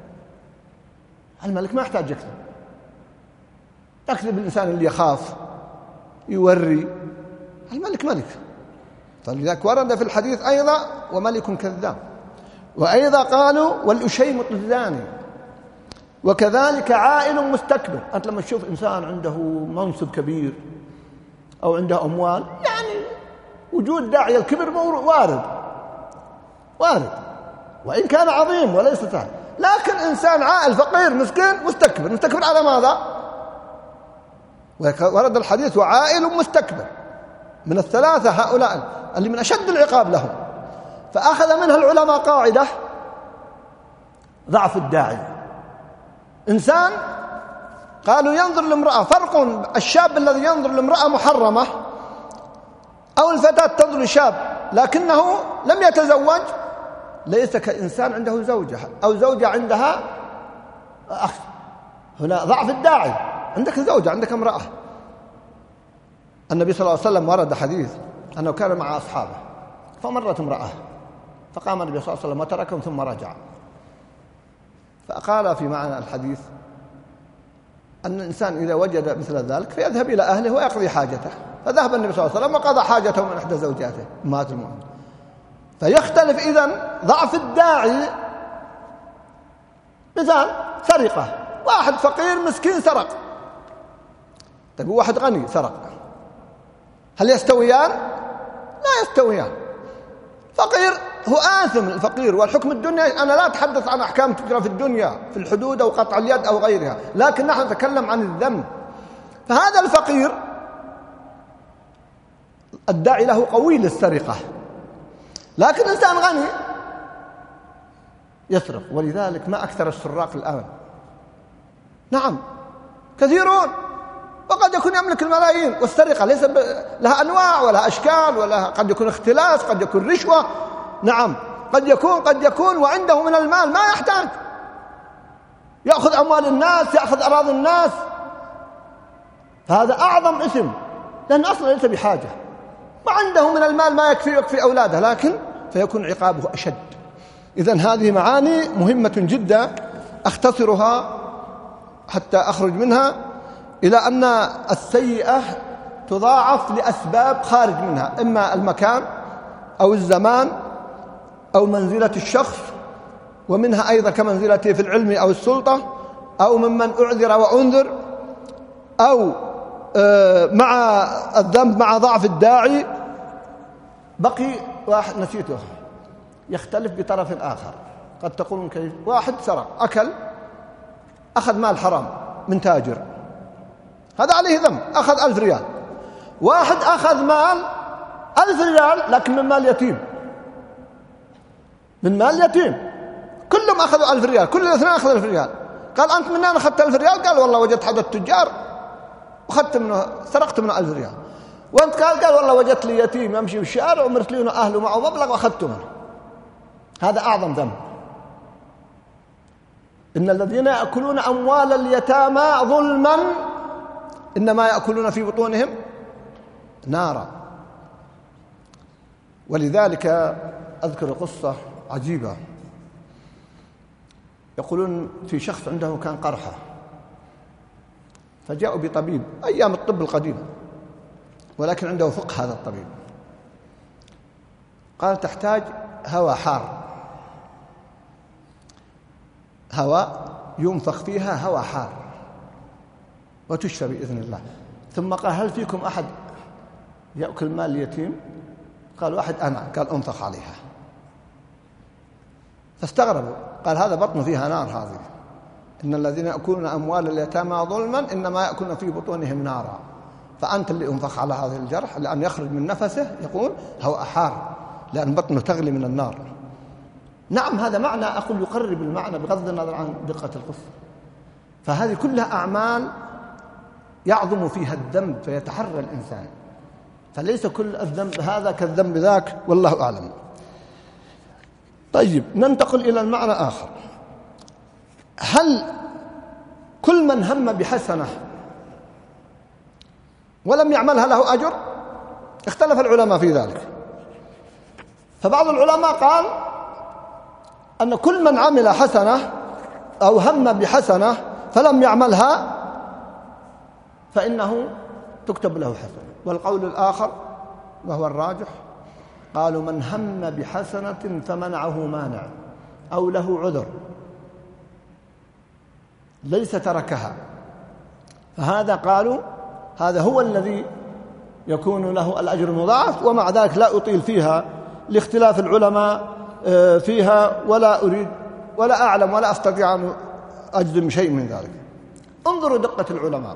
الملك ما يحتاج يكذب، يكذب الإنسان اللي يخاف يوري، الملك ملك. فلذلك ورد في الحديث أيضا وملك كذاب. وأيضا قالوا والأشيمط الزاني، وكذلك عائل مستكبر. أنت لما تشوف إنسان عنده منصب كبير أو عنده أموال، يعني وجود داعي الكبر وارد وارد وإن كان عظيم وليس سهل، لكن إنسان عائل فقير مسكين مستكبر. مستكبر على ماذا؟ ورد الحديث وعائل مستكبر، من الثلاثة هؤلاء اللي من أشد العقاب لهم. فأخذ منها العلماء قاعدة ضعف الداعي. إنسان قالوا ينظر لامرأة، فرق الشاب الذي ينظر لامرأة محرمة أو أو الفتاة تنظر لشاب لكنه لم يتزوج، ليس كإنسان عنده زوجة أو زوجة عندها أخ، هنا ضعف الداعي. عندك زوجة، عندك امرأة. النبي صلى الله عليه وسلم ورد حديث أنه كان مع أصحابه فمرت امرأة فقام النبي صلى الله عليه وسلم وتركهم ثم رجع، فقال في معنى الحديث أن الإنسان إذا وجد مثل ذلك فيذهب إلى أهله ويقضي حاجته. فذهب النبي صلى الله عليه وسلم وقضى حاجته من إحدى زوجاته أمهات المؤمنين. فيختلف إذن ضعف الداعي. مثال سرقة، واحد فقير مسكين سرق، طيب واحد غني سرق، هل يستويان؟ لا يستويان. فقير هو آثم الفقير، والحكم الدنيا أنا لا أتحدث عن أحكام تجرى في الدنيا في الحدود أو قطع اليد أو غيرها، لكن نحن نتكلم عن الذنب. فهذا الفقير الداعي له قوي للسرقة، لكن إنسان غني يسرق. ولذلك ما أكثر السراق الآن. نعم كثيرون، وقد يكون يملك الملايين، والسرقة ليس لها أنواع ولا أشكال، ولا قد يكون اختلاس، قد يكون رشوة. نعم قد يكون قد يكون وعنده من المال ما يحتاج، يأخذ أموال الناس، يأخذ أراضي الناس. فهذا أعظم إثم، لأن أصلا ليس بحاجة، وعنده من المال ما يكفي يكفي أولاده، لكن فيكون عقابه أشد. إذن هذه معاني مهمة جدا أختصرها حتى أخرج منها إلى أن السيئة تضاعف لأسباب خارج منها، إما المكان أو الزمان أو منزلة الشخص، ومنها أيضا كمنزلته في العلم أو السلطة، أو ممن أعذر وأنذر، أو مع الذنب مع ضعف الداعي. بقي واحد نسيته يختلف بطرف آخر. قد تقولون كيف؟ واحد سرق، أكل، أخذ مال حرام من تاجر، هذا عليه ذنب، أخذ ألف ريال. واحد أخذ مال ألف ريال لكن من مال يتيم، من مال يتيم، كلهم أخذوا ألف ريال، كل الاثنين أخذوا ألف ريال. قال أنت من أين أخذت ألف ريال؟ قال والله وجدت حد التجار وأخذت منه، سرقت منه ألف ريال. وأنت قال قال والله وجدت لي يتيم يمشي في الشارع ومرسلينه أهله معه مبلغ وأخذته منه. هذا أعظم ذنب. إن الذين يأكلون أموال اليتامى ظلما إنما يأكلون في بطونهم نارا. ولذلك أذكر قصة عجيبة. يقولون في شخص عنده كان قرحة، فجاءوا بطبيب أيام الطب القديم، ولكن عنده فقه هذا الطبيب. قال تحتاج هواء حار، هواء ينفخ فيها هواء حار وتشفى بإذن الله. ثم قال هل فيكم أحد يأكل مال اليتيم؟ قال واحد أنا. قال أنفخ عليها. فاستغربوا، قال هذا بطن فيها نار هذه. إن الذين يأكلون أموال اليتامى ظلما إنما يأكلون في بطونهم نارا. فأنت اللي أنفخ على هذا الجرح، لأن يخرج من نفسه يقول هواء حار، لأن بطنه تغلي من النار. نعم هذا معنى أقول يقرب المعنى بغض النظر عن دقة القصة. فهذه كلها أعمال يعظم فيها الذنب فيتحرى الإنسان، فليس كل الذنب هذا كالذنب ذاك، والله أعلم. طيب ننتقل إلى المعنى آخر. هل كل من هم بحسنة ولم يعملها له أجر؟ اختلف العلماء في ذلك. فبعض العلماء قال أن كل من عمل حسنة أو هم بحسنة فلم يعملها فإنه تكتب له حسنة. والقول الآخر وهو الراجح قالوا من هم بحسنة فمنعه مانع أو له عذر ليس تركها، فهذا قالوا هذا هو الذي يكون له الأجر المضاعف. ومع ذلك لا أطيل فيها لاختلاف العلماء فيها، ولا أريد ولا أعلم ولا أستطيع أن أجزم شيء من ذلك. انظروا دقة العلماء.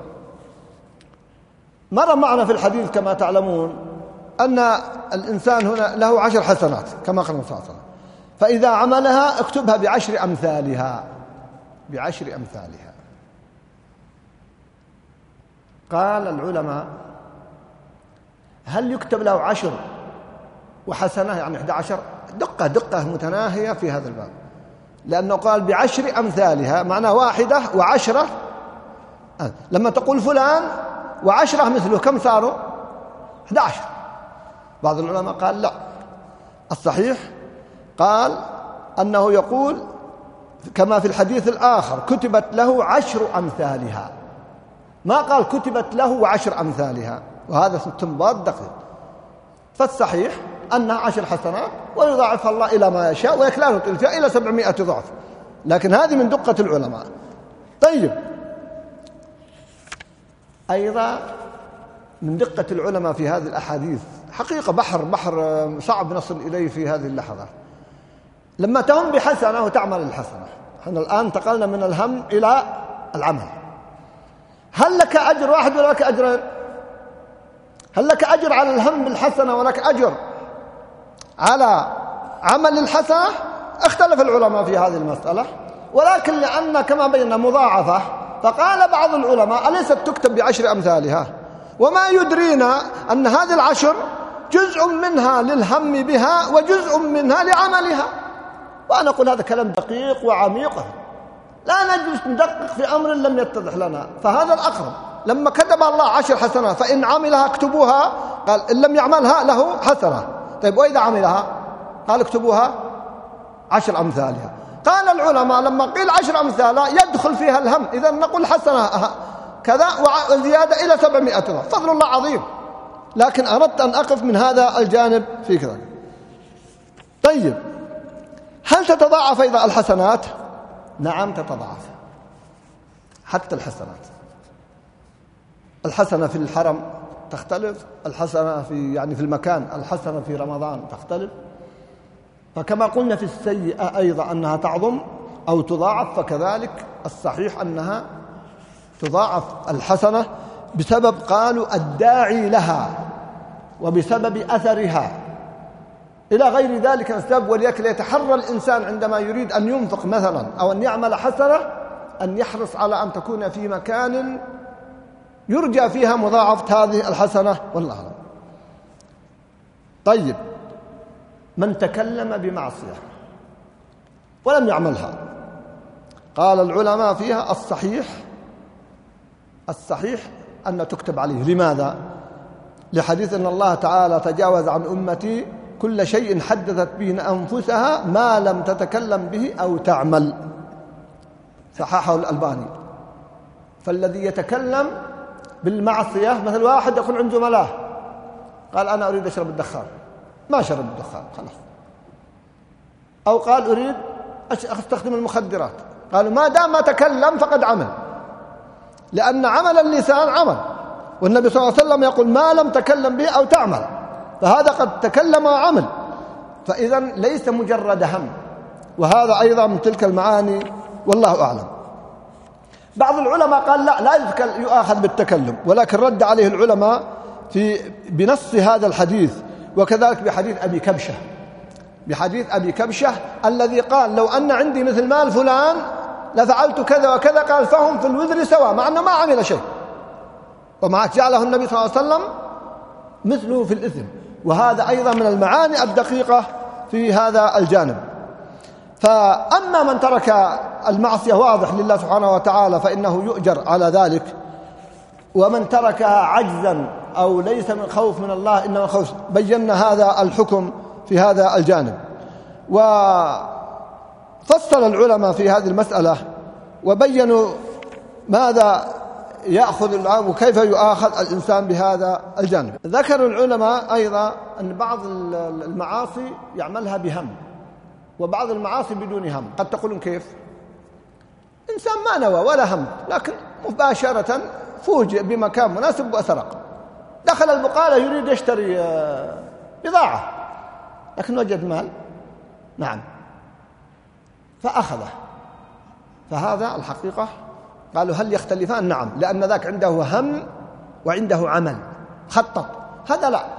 مر معنا في الحديث كما تعلمون أن الإنسان هنا له عشر حسنات كما قال النبي صلى الله عليه وسلم، فإذا عملها اكتبها بعشر أمثالها، بعشر أمثالها. قال العلماء هل يكتب له عشر وحسنة يعني إحدى عشر؟ دقة دقة متناهية في هذا الباب، لأنه قال بعشر أمثالها، معناه واحدة وعشرة. لما تقول فلان وعشرة مثله كم صاروا؟ إحدى عشر. بعض العلماء قال لا، الصحيح قال أنه يقول كما في الحديث الآخر كتبت له عشر أمثالها، ما قال كتبت له عشر أمثالها، وهذا استنباط دقيق. فالصحيح أنها عشر حسنات ويضاعفها الله إلى ما يشاء ويكلانه تلفها إلى سبعمائة ضعف، لكن هذه من دقة العلماء. طيب، أيضا من دقة العلماء في هذه الأحاديث، حقيقة بحر بحر صعب نصل إليه في هذه اللحظة. لما تهم بحسنة وتعمل الحسنة، احنا الآن انتقلنا من الهم إلى العمل. هل لك أجر واحد ولا لك أجرين؟ هل لك أجر على الهم بالحسنة ولك أجر على عمل الحسنة؟ اختلف العلماء في هذه المسألة، ولكن لأن كما بينا مضاعفة، فقال بعض العلماء أليست تكتب بعشر أمثالها؟ وما يدرينا أن هذه العشر جزء منها للهم بها وجزء منها لعملها. وأنا أقول هذا كلام دقيق وعميق، لا نجلس ندقق في أمر لم يتضح لنا، فهذا الأقرب. لما كتب الله عشر حسنات فإن عملها اكتبوها، قال إن لم يعملها له حسنة. طيب وإذا عملها؟ قال اكتبوها عشر أمثالها. قال العلماء لما قيل عشر أمثالها يدخل فيها الهم، إذا نقول حسنة كذا وزيادة إلى سبعمائة ضعف، فضل الله عظيم. لكن أردت أن أقف من هذا الجانب في كذا. طيب، هل تتضاعف أيضا الحسنات؟ نعم تتضاعف، حتى الحسنات. الحسنة في الحرم تختلف، الحسنة في يعني في المكان، الحسنة في رمضان تختلف. فكما قلنا في السيئة أيضا أنها تعظم أو تضاعف، فكذلك الصحيح أنها تضاعف الحسنة بسبب قالوا الداعي لها وبسبب أثرها إلى غير ذلك السبب. ولذلك يتحرى الإنسان عندما يريد أن ينفق مثلا أو أن يعمل حسنة أن يحرص على أن تكون في مكان يرجى فيها مضاعفة هذه الحسنة، والله أعلم. طيب، من تكلم بمعصية ولم يعملها، قال العلماء فيها الصحيح الصحيح أن تكتب عليه. لماذا؟ لحديث أن الله تعالى تجاوز عن أمتي كل شيء حدثت به أنفسها ما لم تتكلم به أو تعمل، صححه الألباني. فالذي يتكلم بالمعصية مثل واحد يقول عند زملائه قال أنا أريد أشرب الدخان، ما شرب الدخان خلاص، أو قال أريد أستخدم المخدرات، قالوا ما دام ما تكلم فقد عمل، لأن عمل اللسان عمل، والنبي صلى الله عليه وسلم يقول ما لم تكلم به أو تعمل، فهذا قد تكلم وعمل، فإذا ليس مجرد هم. وهذا أيضا من تلك المعاني، والله أعلم. بعض العلماء قال لا لا يؤاخذ بالتكلم، ولكن رد عليه العلماء في بنص هذا الحديث، وكذلك بحديث أبي كبشة بحديث أبي كبشة الذي قال لو أن عندي مثل مال فلان لفعلت كذا وكذا، قال فهم في الوزر سواء، مع أنه ما عمل شيء، ومع جعله النبي صلى الله عليه وسلم مثله في الإثم. وهذا أيضا من المعاني الدقيقة في هذا الجانب. فأما من ترك المعصية واضح لله سبحانه وتعالى فإنه يؤجر على ذلك، ومن تركها عجزا أو ليس من خوف من الله إنما خوف، بينا هذا الحكم في هذا الجانب. وفصل العلماء في هذه المسألة وبينوا ماذا يأخذ العام وكيف يؤاخذ الإنسان بهذا الجانب. ذكر العلماء أيضا أن بعض المعاصي يعملها بهم، وبعض المعاصي بدون هم. قد تقولون كيف؟ إنسان ما نوى ولا هم، لكن مباشرة فوجئ بمكان مناسب وسرق، دخل البقالة يريد يشتري بضاعة لكن وجد مال، نعم، فأخذه. فهذا الحقيقة قالوا هل يختلفان؟ نعم، لأن ذاك عنده هم وعنده عمل، خطط. هذا لا،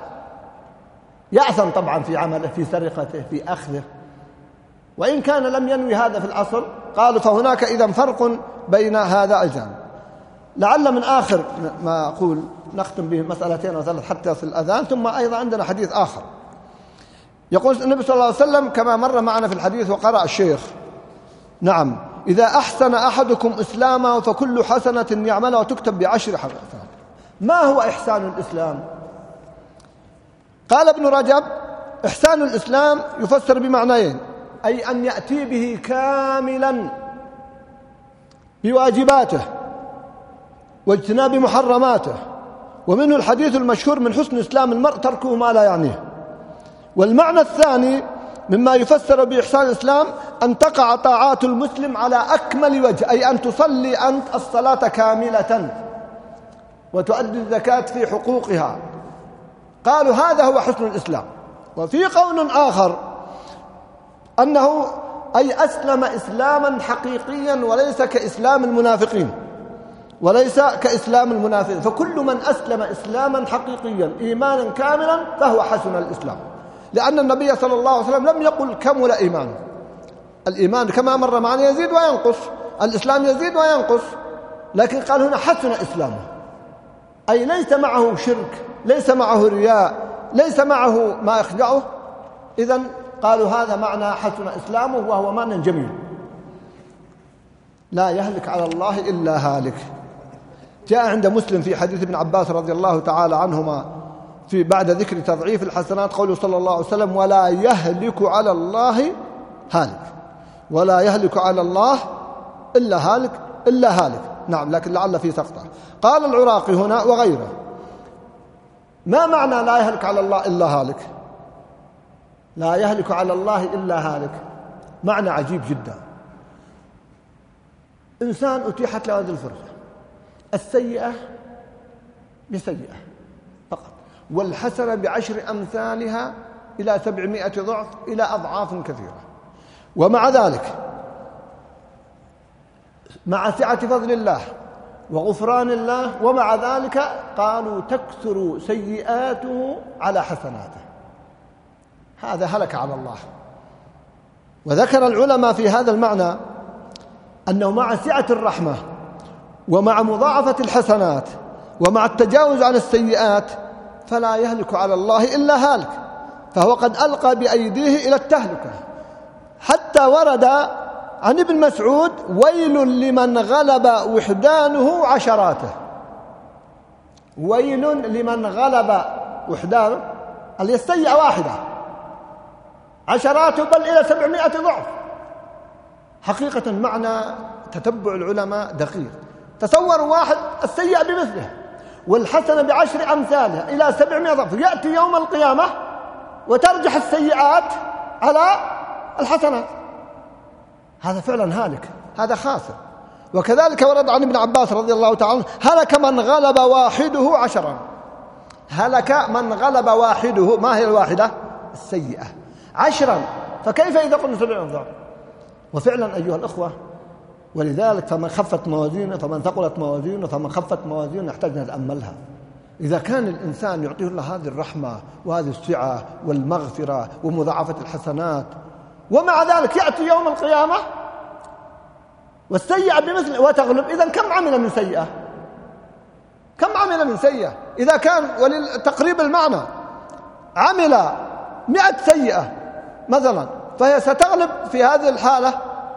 يأثم طبعا في عمله، في سرقته، في أخذه، وإن كان لم ينوي هذا في الأصل. قالوا فهناك إذن فرق بين هذا الجانب. لعل من آخر ما أقول نختم به مسألتين أو ثلاث حتى في الأذان، ثم أيضا عندنا حديث آخر. يقول النبي صلى الله عليه وسلم كما مر معنا في الحديث وقرأ الشيخ: نعم، إذا أحسن أحدكم إسلامه فكل حسنة يعملها وتكتب بعشر حسنات. ما هو إحسان الإسلام؟ قال ابن رجب: إحسان الإسلام يفسر بمعنيين، أي أن يأتي به كاملا بواجباته واجتناب محرماته، ومنه الحديث المشهور: من حسن إسلام المرء تركه ما لا يعنيه. والمعنى الثاني مما يفسر بإحسان الإسلام أن تقع طاعات المسلم على أكمل وجه، أي أن تصلي أنت الصلاة كاملة وتؤدي الزكاة في حقوقها. قالوا هذا هو حسن الإسلام. وفي قول آخر أنه أي أسلم إسلاما حقيقيا وليس كإسلام المنافقين، وليس كإسلام المنافقين، فكل من أسلم إسلاما حقيقيا إيمانا كاملا فهو حسن الإسلام، لأن النبي صلى الله عليه وسلم لم يقل كمل إيمانه. الإيمان كما مر معنا يزيد وينقص، الإسلام يزيد وينقص، لكن قال هنا حسن إسلامه، أي ليس معه شرك، ليس معه رياء، ليس معه ما يخدعه. إذن قالوا هذا معنى حسن إسلامه، وهو معنى جميل. لا يهلك على الله إلا هالك. جاء عند مسلم في حديث ابن عباس رضي الله تعالى عنهما في بعد ذكر تضعيف الحسنات قوله صلى الله عليه وسلم: ولا يهلك على الله هالك، ولا يهلك على الله إلا هالك إلا هالك. نعم، لكن لعل في سقطة. قال العراقي هنا وغيره: ما معنى لا يهلك على الله إلا هالك؟ لا يهلك على الله إلا هالك معنى عجيب جدا. إنسان أتيحت له هذه الفرصة، السيئة بسيئة فقط، والحسنة بعشر أمثالها إلى سبعمائة ضعف إلى أضعاف كثيرة، ومع ذلك مع سعة فضل الله وغفران الله ومع ذلك قالوا تكثر سيئاته على حسناته. هذا هلك على الله. وذكر العلماء في هذا المعنى أنه مع سعة الرحمة ومع مضاعفة الحسنات ومع التجاوز عن السيئات فلا يهلك على الله إلا هالك، فهو قد ألقى بأيديه إلى التهلكة. حتى ورد عن ابن مسعود: ويل لمن غلب وحدانه عشراته. ويل لمن غلب وحدانه، اللي السيئة واحدة، عشراته بل إلى سبعمائة ضعف. حقيقة معنى تتبع العلماء دقيق. تصوروا واحد السيئة بمثله والحسنة بعشر أمثالها إلى سبعمائة ضعف، يأتي يوم القيامة وترجح السيئات على الحسنات. هذا فعلا هالك، هذا خاسر. وكذلك ورد عن ابن عباس رضي الله تعالى عنه: هلك من غلب واحده عشرا. هلك من غلب واحده، ما هي الواحدة؟ السيئة، عشرا، فكيف إذا قلنا سبعين ضعف؟ وفعلا أيها الأخوة، ولذلك فمن خفت موازينه فمن ثقلت موازينه فمن خفت موازينه نحتاج نتأملها. إذا كان الإنسان يعطيه الله هذه الرحمة وهذه السعة والمغفرة ومضاعفة الحسنات، ومع ذلك يأتي يوم القيامة والسيئة بمثل وتغلب، إذن كم عمل من سيئة؟ كم عمل من سيئة؟ إذا كان ولتقريب المعنى عمل مئة سيئة مثلا، فهي ستغلب في هذه الحالة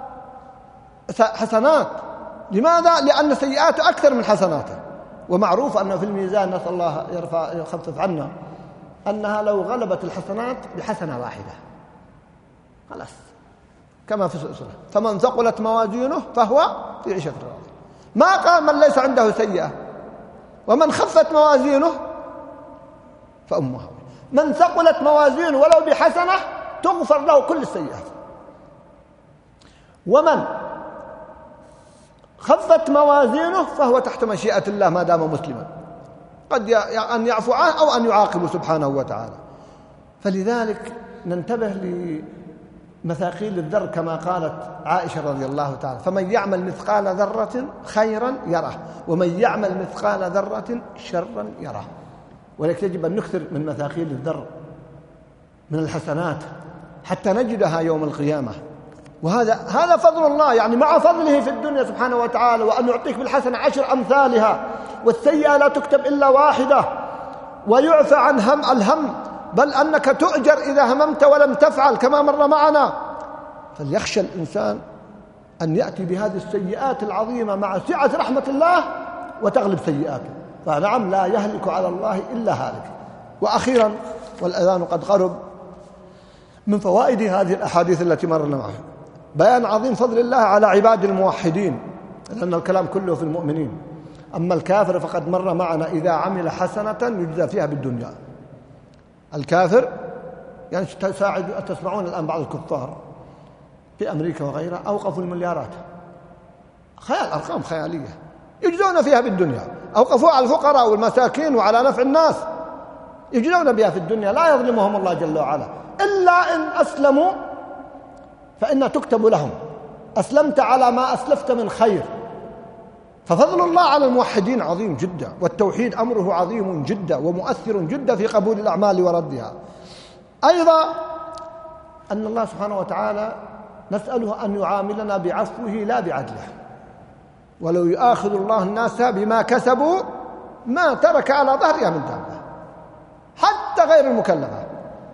حسنات. لماذا؟ لأن سيئاته أكثر من حسناته. ومعروف أنه في الميزان، نسأل الله يرفع يخفف عنا، أنها لو غلبت الحسنات بحسنة واحدة خلاص، كما في السورة: فمن ثقلت موازينه فهو في عيشة راضية. ما قال من ليس عنده سيئة. ومن خفت موازينه فأمه هاوية. من ثقلت موازينه ولو بحسنة تغفر له كل السيئات. ومن خفت موازينه فهو تحت مشيئة الله ما دام مسلما، قد أن يعفو عنه أو أن يعاقبه سبحانه وتعالى. فلذلك ننتبه لمثاقيل الذر كما قالت عائشة رضي الله تعالى: فمن يعمل مثقال ذرة خيرا يره ومن يعمل مثقال ذرة شرا يره. ولكن يجب أن نكثر من مثاقيل الذر من الحسنات حتى نجدها يوم القيامة. وهذا هذا فضل الله، يعني مع فضله في الدنيا سبحانه وتعالى، وأن يعطيك بالحسنة عشر أمثالها، والسيئة لا تكتب إلا واحدة، ويعفى عن هم الهم، بل أنك تؤجر إذا هممت ولم تفعل كما مر معنا. فليخشى الإنسان أن يأتي بهذه السيئات العظيمة مع سعة رحمة الله وتغلب سيئاته، فنعم لا يهلك على الله إلا هالك. وأخيرا، والأذان قد قرب، من فوائد هذه الأحاديث التي مرنا معها بيان عظيم فضل الله على عباد الموحدين، لأن الكلام كله في المؤمنين. أما الكافر فقد مر معنا إذا عمل حسنة يجزى فيها بالدنيا. الكافر يعني تساعد، تسمعون الآن بعض الكفار في أمريكا وغيرها أوقفوا المليارات، خيال، أرقام خيالية يجزون فيها بالدنيا، أوقفوا على الفقراء والمساكين وعلى نفع الناس، يجزون بها في الدنيا، لا يظلمهم الله جل وعلا، إلا إن أسلموا فإن تكتب لهم، أسلمت على ما أسلفت من خير. ففضل الله على الموحدين عظيم جدا، والتوحيد أمره عظيم جدا ومؤثر جدا في قبول الأعمال وردها. أيضا أن الله سبحانه وتعالى نسأله أن يعاملنا بعفوه لا بعدله، ولو يؤاخذ الله الناس بما كسبوا ما ترك على ظهرها من دابة، حتى غير المكلفة،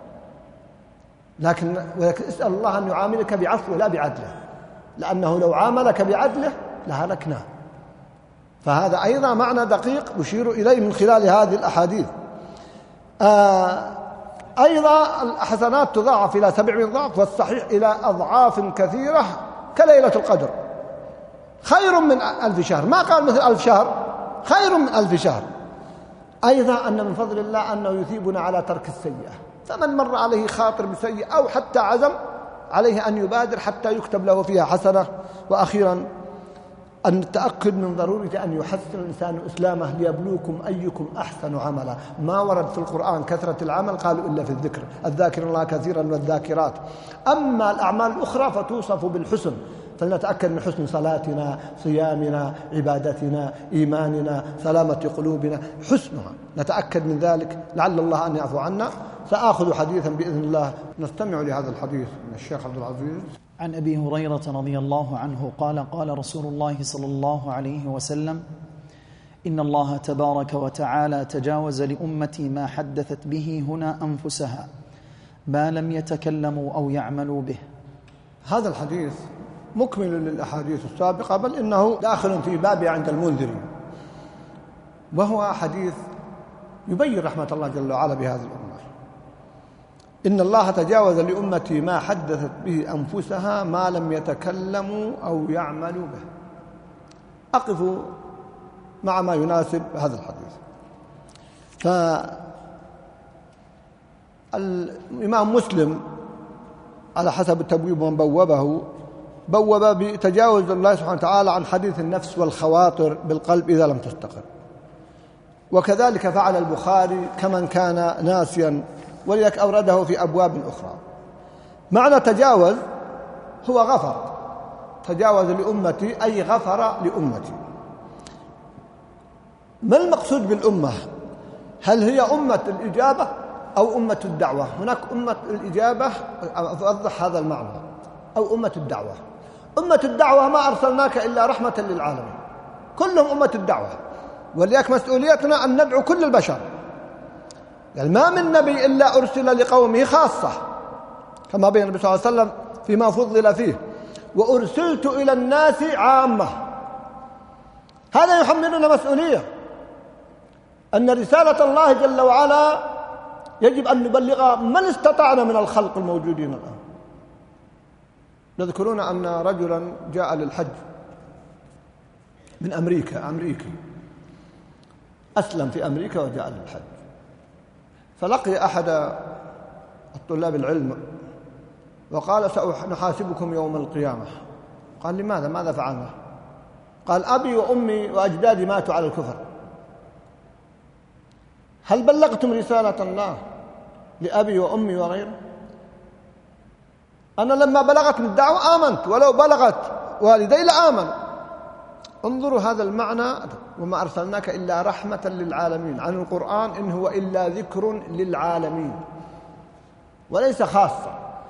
لكن اسأل الله أن يعاملك بعفوه لا بعدله، لأنه لو عاملك بعدله لهلكنا. فهذا أيضا معنى دقيق يشير إليه من خلال هذه الأحاديث. آه أيضا الحسنات تضاعف إلى سبعمائة ضعف، والصحيح إلى أضعاف كثيرة كليلة القدر، خير من ألف شهر، ما قال مثل ألف شهر، خير من ألف شهر. أيضا أن من فضل الله أنه يثيبنا على ترك السيئة، فمن مر عليه خاطر بسيئة أو حتى عزم عليه أن يبادر حتى يكتب له فيها حسنة. وأخيرا أن نتأكد من ضرورة أن يحسن الإنسان إسلامه ليبلوكم أيكم أحسن عملا. ما ورد في القرآن كثرة العمل قالوا إلا في الذكر، الذاكر الله كثيرا والذاكرات. أما الأعمال الأخرى فتوصف بالحسن، فلنتأكد من حسن صلاتنا، صيامنا، عبادتنا، إيماننا، سلامة قلوبنا، حسنها نتأكد من ذلك، لعل الله أن يعفو عنا. سآخذ حديثا بإذن الله، نستمع لهذا الحديث من الشيخ عبد العزيز. عن أبي هريرة رضي الله عنه قال قال رسول الله صلى الله عليه وسلم: إن الله تبارك وتعالى تجاوز لأمتي ما حدثت به هنا أنفسها ما لم يتكلموا أو يعملوا به. هذا الحديث مكمل للأحاديث السابقة، بل إنه داخل في بابه عند المنذري، وهو حديث يبين رحمة الله جل وعلا بهذه الأمة. إن الله تجاوز لأمتي ما حدثت به أنفسها ما لم يتكلموا أو يعملوا به. أقف مع ما يناسب هذا الحديث. فالإمام مسلم على حسب التبويب من بوبه بوب بتجاوز الله سبحانه وتعالى عن حديث النفس والخواطر بالقلب إذا لم تستقر، وكذلك فعل البخاري كمن كان ناسيا، ولذلك أورده في أبواب أخرى. معنى تجاوز هو غفر، تجاوز لأمتي أي غفر لأمتي. ما المقصود بالأمة؟ هل هي أمة الإجابة أو أمة الدعوة؟ هناك أمة الإجابة أوضح هذا المعنى، أو أمة الدعوة. أمة الدعوة ما أرسلناك إلا رحمة للعالمين، كلهم أمة الدعوة، ولذلك مسؤوليتنا أن ندعو كل البشر. يعني ما من نبي إلا أرسل لقومه خاصة، كما بين النبي صلى الله عليه وسلم فيما فضل فيه: وأرسلت إلى الناس عامة. هذا يحملنا مسؤولية أن رسالة الله جل وعلا يجب أن نبلغها من استطعنا من الخلق الموجودين الآن. يذكرون أن رجلا جاء للحج من أمريكا، أمريكي أسلم في أمريكا وجاء للحج، فلقي أحد الطلاب العلم وقال: سنحاسبكم يوم القيامة. قال: لماذا؟ ماذا فعلنا؟ قال: أبي وأمي وأجدادي ماتوا على الكفر، هل بلغتم رسالة الله لأبي وأمي وغيره؟ أنا لما بلغت من الدعوة آمنت، ولو بلغت والدي لآمن. انظروا هذا المعنى: وما أرسلناك إلا رحمة للعالمين. عن القرآن إن هو إلا ذكر للعالمين وليس خاصة.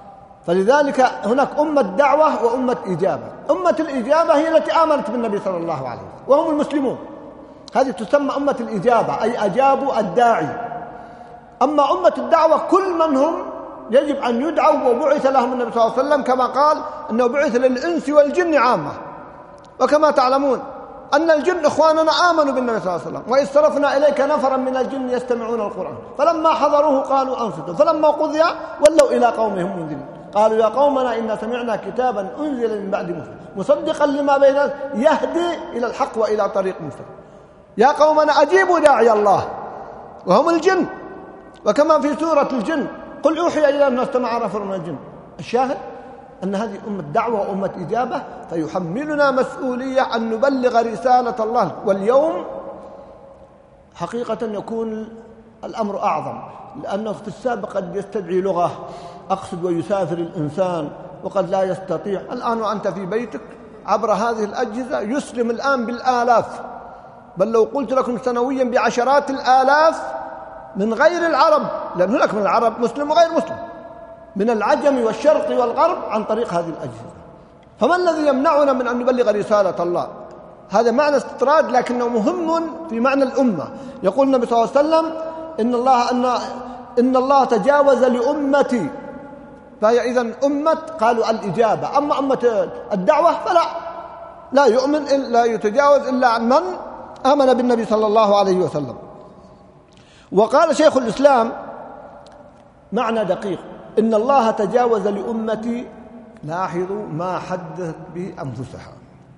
فلذلك هناك أمة دعوة وأمة إجابة. أمة الإجابة هي التي آمنت بالنبي صلى الله عليه وسلم وهم المسلمون، هذه تسمى أمة الإجابة، أي أجابوا الداعي. أما أمة الدعوة كل من هم يجب أن يدعوا، وبعث لهم النبي صلى الله عليه وسلم كما قال أنه بعث للإنس والجن عامة. وكما تعلمون أن الجن إخواننا آمنوا بالنبي صلى الله عليه وسلم، وإذ صرفنا إليك نفرا من الجن يستمعون القرآن فلما حضروه قالوا أنصتوا فلما قضي ولوا إلى قومهم منذرين قالوا يا قومنا إنا سمعنا كتابا أنزل من بعد موسى مصدقا لما بين يهدي إلى الحق وإلى طريق مستقيم يا قومنا أجيبوا داعي الله وهم الجن. وكما في سورة الجن قل أوحي إلى أنه استمع نفر من الجن. الشاهد أن هذه أمة دعوة وأمة إجابة، فيحملنا مسؤولية أن نبلغ رسالة الله. واليوم حقيقة يكون الأمر أعظم، لأنه في السابق قد يستدعي لغة أقصد ويسافر الإنسان وقد لا يستطيع. الآن وأنت في بيتك عبر هذه الأجهزة يسلم الآن بالآلاف، بل لو قلت لكم سنويا بعشرات الآلاف من غير العرب، لأن هناك من العرب مسلم وغير مسلم، من العجم والشرق والغرب عن طريق هذه الأجهزة. فما الذي يمنعنا من أن نبلغ رسالة الله؟ هذا معنى استطراد لكنه مهم في معنى الأمة. يقول النبي صلى الله عليه وسلم إن الله أن إن الله تجاوز لأمتي، فهي إذن أمة قالوا الإجابة. أما أمة الدعوة فلا لا يؤمن لا يتجاوز إلا عن من آمن بالنبي صلى الله عليه وسلم. وقال شيخ الإسلام معنى دقيق إن الله تجاوز لأمتي، لاحظوا ما حدثت به أنفسها.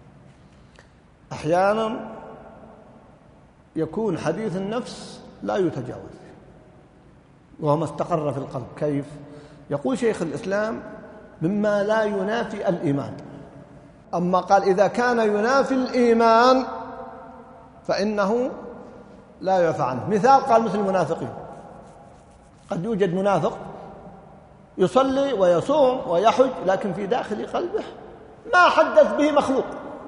أحيانا يكون حديث النفس لا يتجاوز وهو ما استقر في القلب. كيف؟ يقول شيخ الإسلام مما لا ينافي الإيمان. أما قال إذا كان ينافي الإيمان فإنه لا يعفى عنه. مثال قال مثل المنافقين، قد يوجد منافق يصلي ويصوم ويحج لكن في داخل قلبه ما حدث به مخلوق،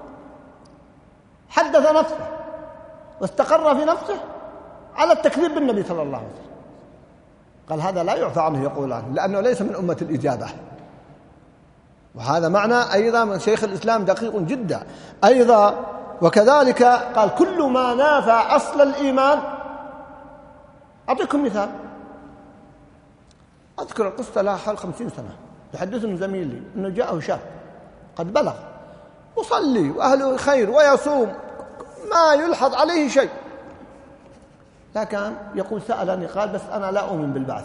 حدث نفسه واستقر في نفسه على التكذيب بالنبي صلى الله عليه وسلم. قال هذا لا يعفى عنه يقول عنه لأنه ليس من أمة الإجابة. وهذا معنى أيضا من شيخ الإسلام دقيق جدا أيضا. وكذلك قال كل ما نافى أصل الإيمان. أعطيكم مثال، أذكر القصة لها حوالي خمسين سنة، يحدثني زميلي أنه جاءه شاب قد بلغ مصلي وأهله خير ويصوم ما يلحظ عليه شيء، لكن يقول سألني قال بس أنا لا أؤمن بالبعث.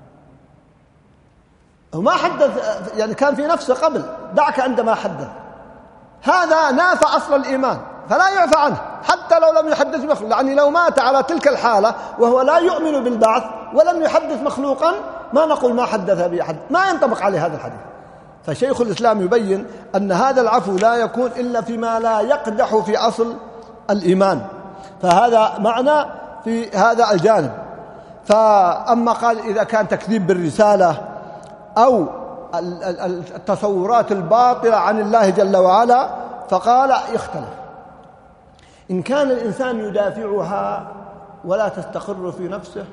وما حدث يعني كان في نفسه قبل، دعك عندما حدث. هذا نافى أصل الإيمان فلا يعفى عنه حتى لو لم يحدث مخلوق، يعني لو مات على تلك الحالة وهو لا يؤمن بالبعث ولم يحدث مخلوقا ما نقول ما حدث بأحد، ما ينطبق عليه هذا الحديث. فشيخ الإسلام يبين أن هذا العفو لا يكون إلا فيما لا يقدح في أصل الإيمان. فهذا معنى في هذا الجانب. فأما قال إذا كان تكذيب بالرسالة أو التصورات الباطلة عن الله جل وعلا فقال يختلف. إن كان الإنسان يدافعها ولا تستقر في نفسه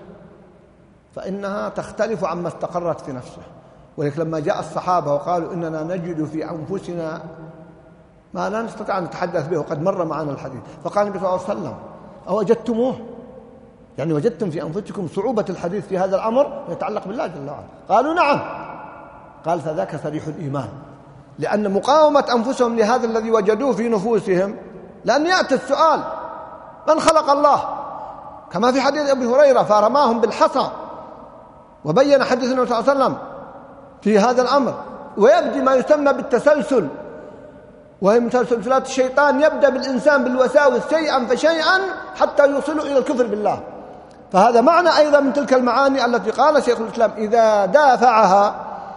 فإنها تختلف عما استقرت في نفسه. ولكن لما جاء الصحابة وقالوا إننا نجد في أنفسنا ما لا نستطيع أن نتحدث به وقد مر معنا الحديث، فقال النبي صلى الله عليه وسلم أوجدتموه؟ يعني وجدتم في أنفسكم صعوبة الحديث في هذا الأمر يتعلق بالله جل وعلا؟ قالوا نعم. قال فذاك صريح الإيمان، لأن مقاومة أنفسهم لهذا الذي وجدوه في نفوسهم لأن يأتي السؤال من خلق الله، كما في حديث أبي هريرة فرماهم بالحصى، وبين حديث النبي صلى الله عليه وسلم في هذا الأمر. ويبدي ما يسمى بالتسلسل، وهي من سلسلات الشيطان، يبدأ بالإنسان بالوساوس شيئا فشيئا حتى يوصلوا إلى الكفر بالله. فهذا معنى أيضا من تلك المعاني التي قال شيخ الإسلام إذا دافعها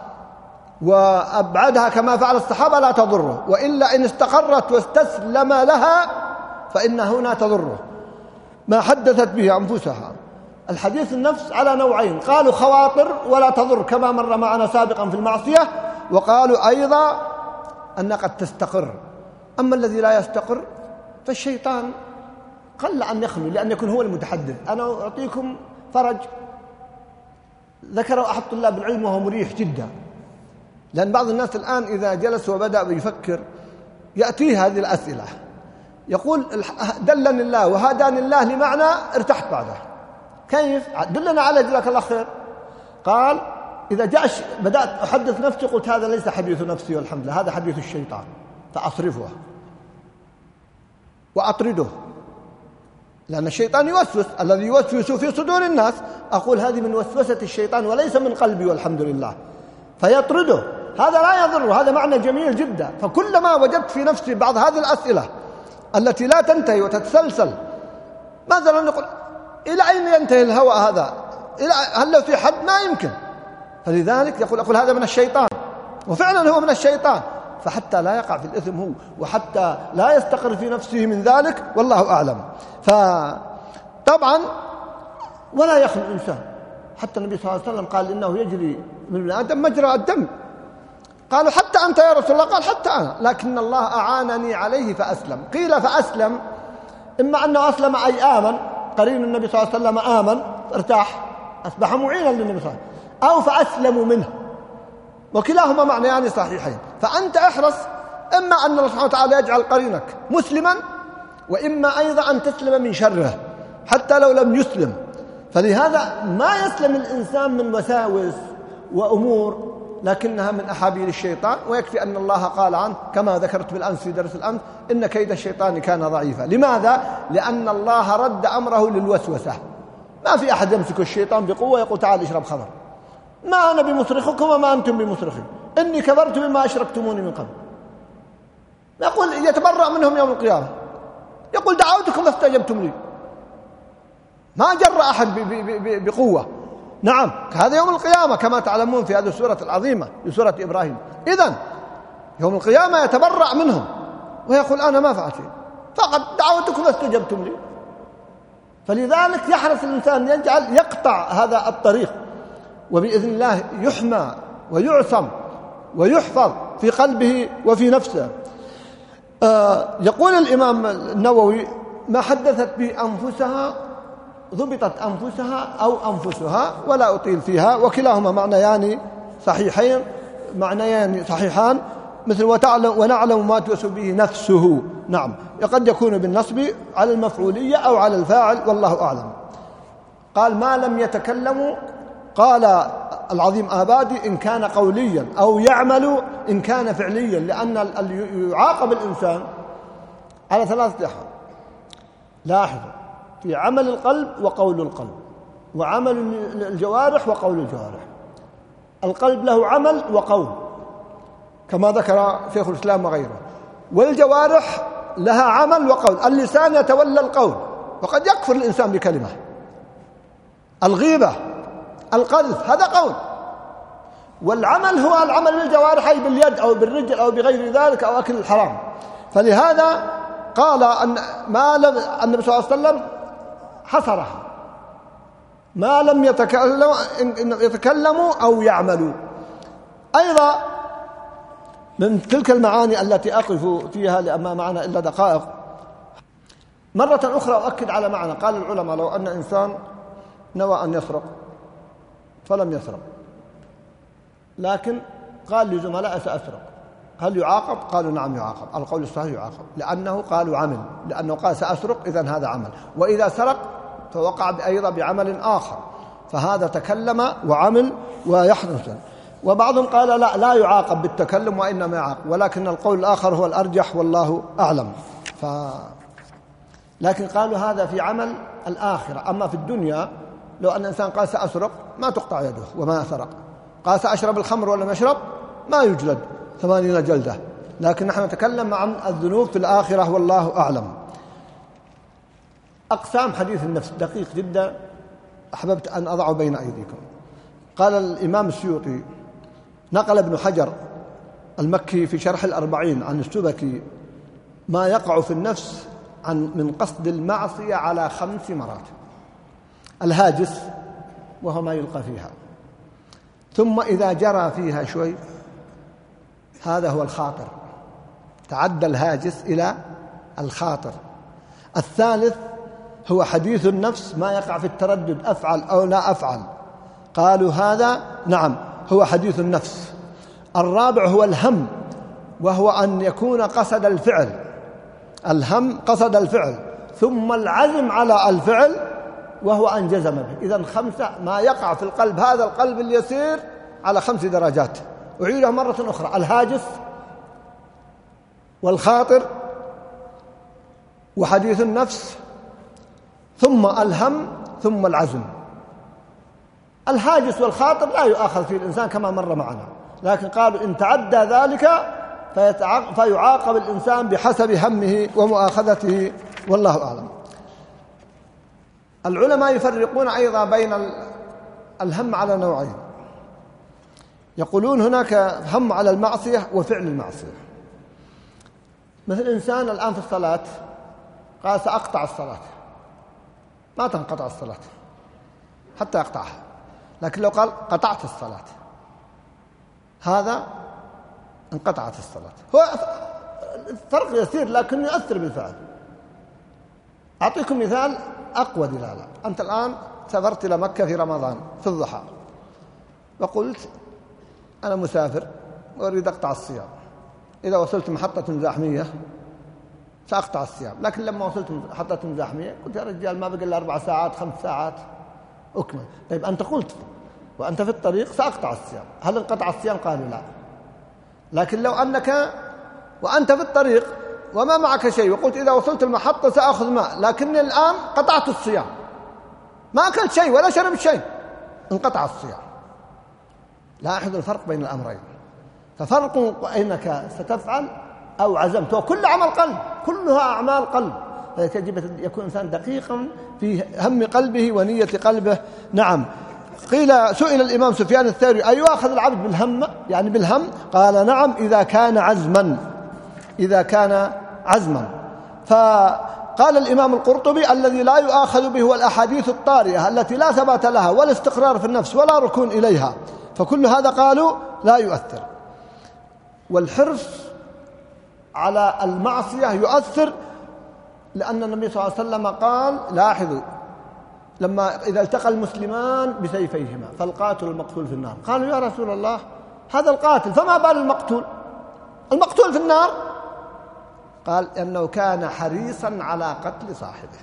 وأبعدها كما فعل الصحابة لا تضره، وإلا إن استقرت واستسلم لها فإن هنا تضره ما حدثت به أنفسها. الحديث النفس على نوعين، قالوا خواطر ولا تضر كما مر معنا سابقا في المعصية، وقالوا أيضا أنها قد تستقر. أما الذي لا يستقر فالشيطان قل أن يخلو لأن يكون هو المتحدث. أنا أعطيكم فرج ذكره أحد طلاب العلم وهو مريح جدا. لأن بعض الناس الآن إذا جلس وبدأ يفكر يأتيه هذه الأسئلة، يقول دلني الله وهداني الله لمعنى ارتحت بعده. كيف؟ دلنا على جزاك الله خير. قال إذا جاء بدأت أحدث نفسي قلت هذا ليس حديث نفسي والحمد لله، هذا حديث الشيطان، فأصرفه وأطرده، لأن الشيطان يوسوس، الذي يوسوس في صدور الناس، أقول هذه من وسوسة الشيطان وليس من قلبي والحمد لله، فيطرده. هذا لا يضر، هذا معنى جميل جدا. فكلما وجدت في نفسي بعض هذه الأسئلة التي لا تنتهي وتتسلسل، ماذا لن نقول إلى أين ينتهي الهوى هذا؟ إلى هل لو في حد؟ ما يمكن. فلذلك يقول أقول هذا من الشيطان، وفعلا هو من الشيطان، فحتى لا يقع في الإثم هو، وحتى لا يستقر في نفسه من ذلك، والله أعلم. فطبعا ولا يخلو الإنسان، حتى النبي صلى الله عليه وسلم قال إنه يجري من ابن آدم مجرى الدم. قالوا حتى أنت يا رسول الله؟ قال حتى أنا، لكن الله أعانني عليه فأسلم. قيل فأسلم، إما أنه أسلم أي آمن، قرين النبي صلى الله عليه وسلم آمن ارتاح أصبح معينا للنبي صلى الله عليه وسلم، أو فأسلموا منه، وكلاهما معنيان صحيحين. فأنت احرص إما أن الله سبحانه وتعالى يجعل قرينك مسلما، وإما أيضا أن تسلم من شره حتى لو لم يسلم. فلهذا ما يسلم الإنسان من وساوس وأمور لكنها من أحابيل الشيطان، ويكفي أن الله قال عنه كما ذكرت بالأمس في درس الأمس إن كيد الشيطان كان ضعيفا. لماذا؟ لأن الله رد أمره للوسوسة. ما في أحد يمسك الشيطان بقوة يقول تعال اشرب خمر، ما أنا بمصرخكم وما أنتم بمصرخي، إني كبرت بما أشركتموني من قبل. يقول يتبرأ منهم يوم القيامة، يقول دعوتكم فاستجبتم لي. ما جرأ أحد بقوة. نعم، هذا يوم القيامة كما تعلمون في هذه السورة العظيمة، في سورة إبراهيم. إذن يوم القيامة يتبرأ منهم ويقول أنا ما فعلت شيء، فقط دعوتكم فاستجبتم لي. فلذلك يحرص الإنسان يجعل يقطع هذا الطريق، وبإذن الله يحمى ويعصم ويحفظ في قلبه وفي نفسه. آه يقول الإمام النووي ما حدثت به أنفسها ضبطت أنفسها أو أنفسها، ولا أطيل فيها، وكلاهما معنيان صحيحين، معنيان صحيحان، مثل وتعلم ونعلم ما توسو به نفسه. نعم، قد يكون بالنصب على المفعولية أو على الفاعل، والله أعلم. قال ما لم يتكلموا، قال العظيم آبادي إن كان قوليا، أو يعمل إن كان فعليا، لأن يعاقب الإنسان على ثلاثة أحوال. لاحظوا، في عمل القلب وقول القلب، وعمل الجوارح وقول الجوارح. القلب له عمل وقول كما ذكر شيخ الإسلام وغيره، والجوارح لها عمل وقول. اللسان يتولى القول، وقد يكفر الإنسان بكلمة. الغيبة، القذف، هذا قول. والعمل هو العمل بالجوارح، أي باليد أو بالرجل أو بغير ذلك، أو أكل الحرام. فلهذا قال أن ما لم النبي صلى الله عليه وسلم حصرها، ما لم يتكلم إن يتكلموا أو يعملوا. أيضا من تلك المعاني التي أقف فيها لأما معنا إلا دقائق، مرة أخرى أؤكد على معنى. قال العلماء لو أن إنسان نوى أن يسرق فلم يسرق، لكن قال لزملائه سأسرق، هل يعاقب؟ قالوا نعم يعاقب. القول الصحيح يعاقب، لأنه قالوا عمل، لأنه قال سأسرق، إذن هذا عمل. وإذا سرق فوقع أيضا بعمل آخر، فهذا تكلم وعمل ويحدث. وبعضهم قال لا لا يعاقب بالتكلم وإنما يعاقب، ولكن القول الآخر هو الأرجح والله أعلم. ف... لكن قالوا هذا في عمل الآخرة. أما في الدنيا لو أن إنسان قال سأسرق ما تقطع يده وما سرق، قال سأشرب الخمر ولم يشرب ما يجلد ثمانين جلدة. لكن نحن نتكلم عن الذنوب في الآخرة والله أعلم. أقسام حديث النفس دقيق جدا، أحببت أن أضعه بين أيديكم. قال الإمام السيوطي، نقل ابن حجر المكي في شرح الأربعين عن السبكي ما يقع في النفس عن من قصد المعصية على خمس مرات. الهاجس وهو ما يلقى فيها، ثم إذا جرى فيها شوي هذا هو الخاطر، تعدى الهاجس إلى الخاطر. الثالث هو حديث النفس ما يقع في التردد أفعل أو لا أفعل، قالوا هذا نعم هو حديث النفس. الرابع هو الهم، وهو أن يكون قصد الفعل، الهم قصد الفعل، ثم العزم على الفعل وهو أن جزم به. إذن خمسة ما يقع في القلب، هذا القلب اليسير على خمس درجات. أعيدها مرة أخرى: الهاجس، والخاطر، وحديث النفس، ثم الهم، ثم العزم. الهاجس والخاطر لا يؤاخذ فيه الإنسان كما مر معنا، لكن قالوا إن تعدى ذلك فيعاقب الإنسان بحسب همه ومؤاخذته، والله أعلم. العلماء يفرقون أيضا بين الهم على نوعين، يقولون هناك هم على المعصية وفعل المعصية. مثل إنسان الآن في الصلاة قال سأقطع الصلاة، ما تنقطع الصلاة حتى يقطعها، لكن لو قال قطعت الصلاة هذا انقطعت الصلاة. هو فرق يسير لكن يؤثر بالفعل. أعطيكم مثال أقوى دلالة. أنت الآن سافرت إلى مكة في رمضان في الضحى، وقلت أنا مسافر وأريد أقطع الصيام، إذا وصلت محطة زاحمية سأقطع الصيام، لكن لما وصلت محطة زاحمية قلت يا رجال ما بقى إلا أربع ساعات خمس ساعات أكمل. طيب أنت قلت وأنت في الطريق سأقطع الصيام، هل انقطع الصيام؟ قالوا لا. لكن لو أنك وأنت في الطريق وما معك شيء وقلت إذا وصلت المحطة سأخذ ماء، لكني الآن قطعت الصيام، ما أكلت شيء ولا شربت شيء، انقطع الصيام. لاحظوا الفرق بين الأمرين. ففرق أنك ستفعل أو عزمت، وكل عمل قلب، كلها أعمال قلب، فيجب أن يكون إنسان دقيقا في هم قلبه ونية قلبه. نعم. قيل سئل الإمام سفيان الثوري أيؤاخذ العبد بالهم، يعني بالهم؟ قال نعم إذا كان عزما، إذا كان عزما. فقال الإمام القرطبي الذي لا يؤاخذ به هو الأحاديث الطارئة التي لا ثبات لها ولا استقرار في النفس ولا ركون إليها، فكل هذا قالوا لا يؤثر. والحرص على المعصية يؤثر، لأن النبي صلى الله عليه وسلم قال لاحظوا لما إذا التقى المسلمان بسيفيهما فالقاتل والمقتول في النار، قالوا يا رسول الله هذا القاتل فما بال المقتول؟ المقتول في النار. قال أنه كان حريصا على قتل صاحبه،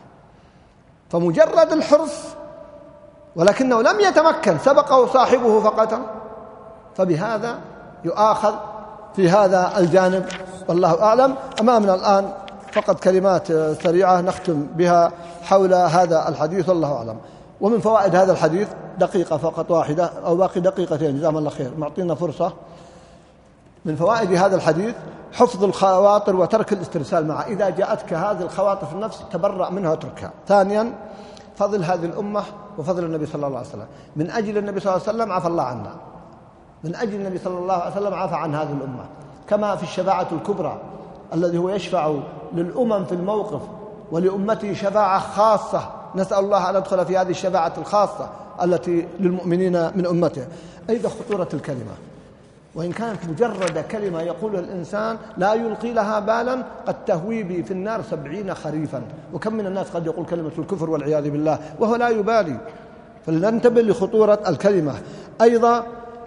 فمجرد الحرص ولكنه لم يتمكن سبقه صاحبه فقتل، فبهذا يؤاخذ في هذا الجانب، والله أعلم. أمامنا الآن فقط كلمات سريعة نختم بها حول هذا الحديث، والله أعلم. ومن فوائد هذا الحديث دقيقة فقط واحدة أو باقي دقيقتين جزاهم الله خير، معطينا فرصة. من فوائد هذا الحديث حفظ الخواطر وترك الاسترسال معها، إذا جاءتك هذه الخواطر في النفس تبرأ منها وتركها. ثانيا فضل هذه الأمة وفضل النبي صلى الله عليه وسلم، من أجل النبي صلى الله عليه وسلم عفى الله عنا، من أجل النبي صلى الله عليه وسلم عفى عن هذه الأمة، كما في الشفاعة الكبرى الذي هو يشفع للأمم في الموقف ولأمته شفاعة خاصة، نسأل الله أن ندخل في هذه الشفاعة الخاصة التي للمؤمنين من أمته. أيضا خطورة الكلمة، وإن كانت مجرد كلمة يقولها الإنسان لا يلقي لها بالا قد تهوي به في النار سبعين خريفا. وكم من الناس قد يقول كلمة الكفر والعياذ بالله وهو لا يبالي، فلننتبه لخطورة الكلمة. أيضا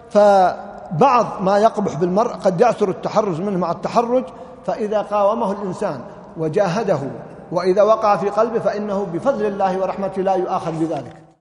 فبعض ما يقبح بالمرء قد يعثر التحرز منه مع التحرج، فإذا قاومه الإنسان وجاهده وإذا وقع في قلبه فإنه بفضل الله ورحمته لا يؤاخذ بذلك.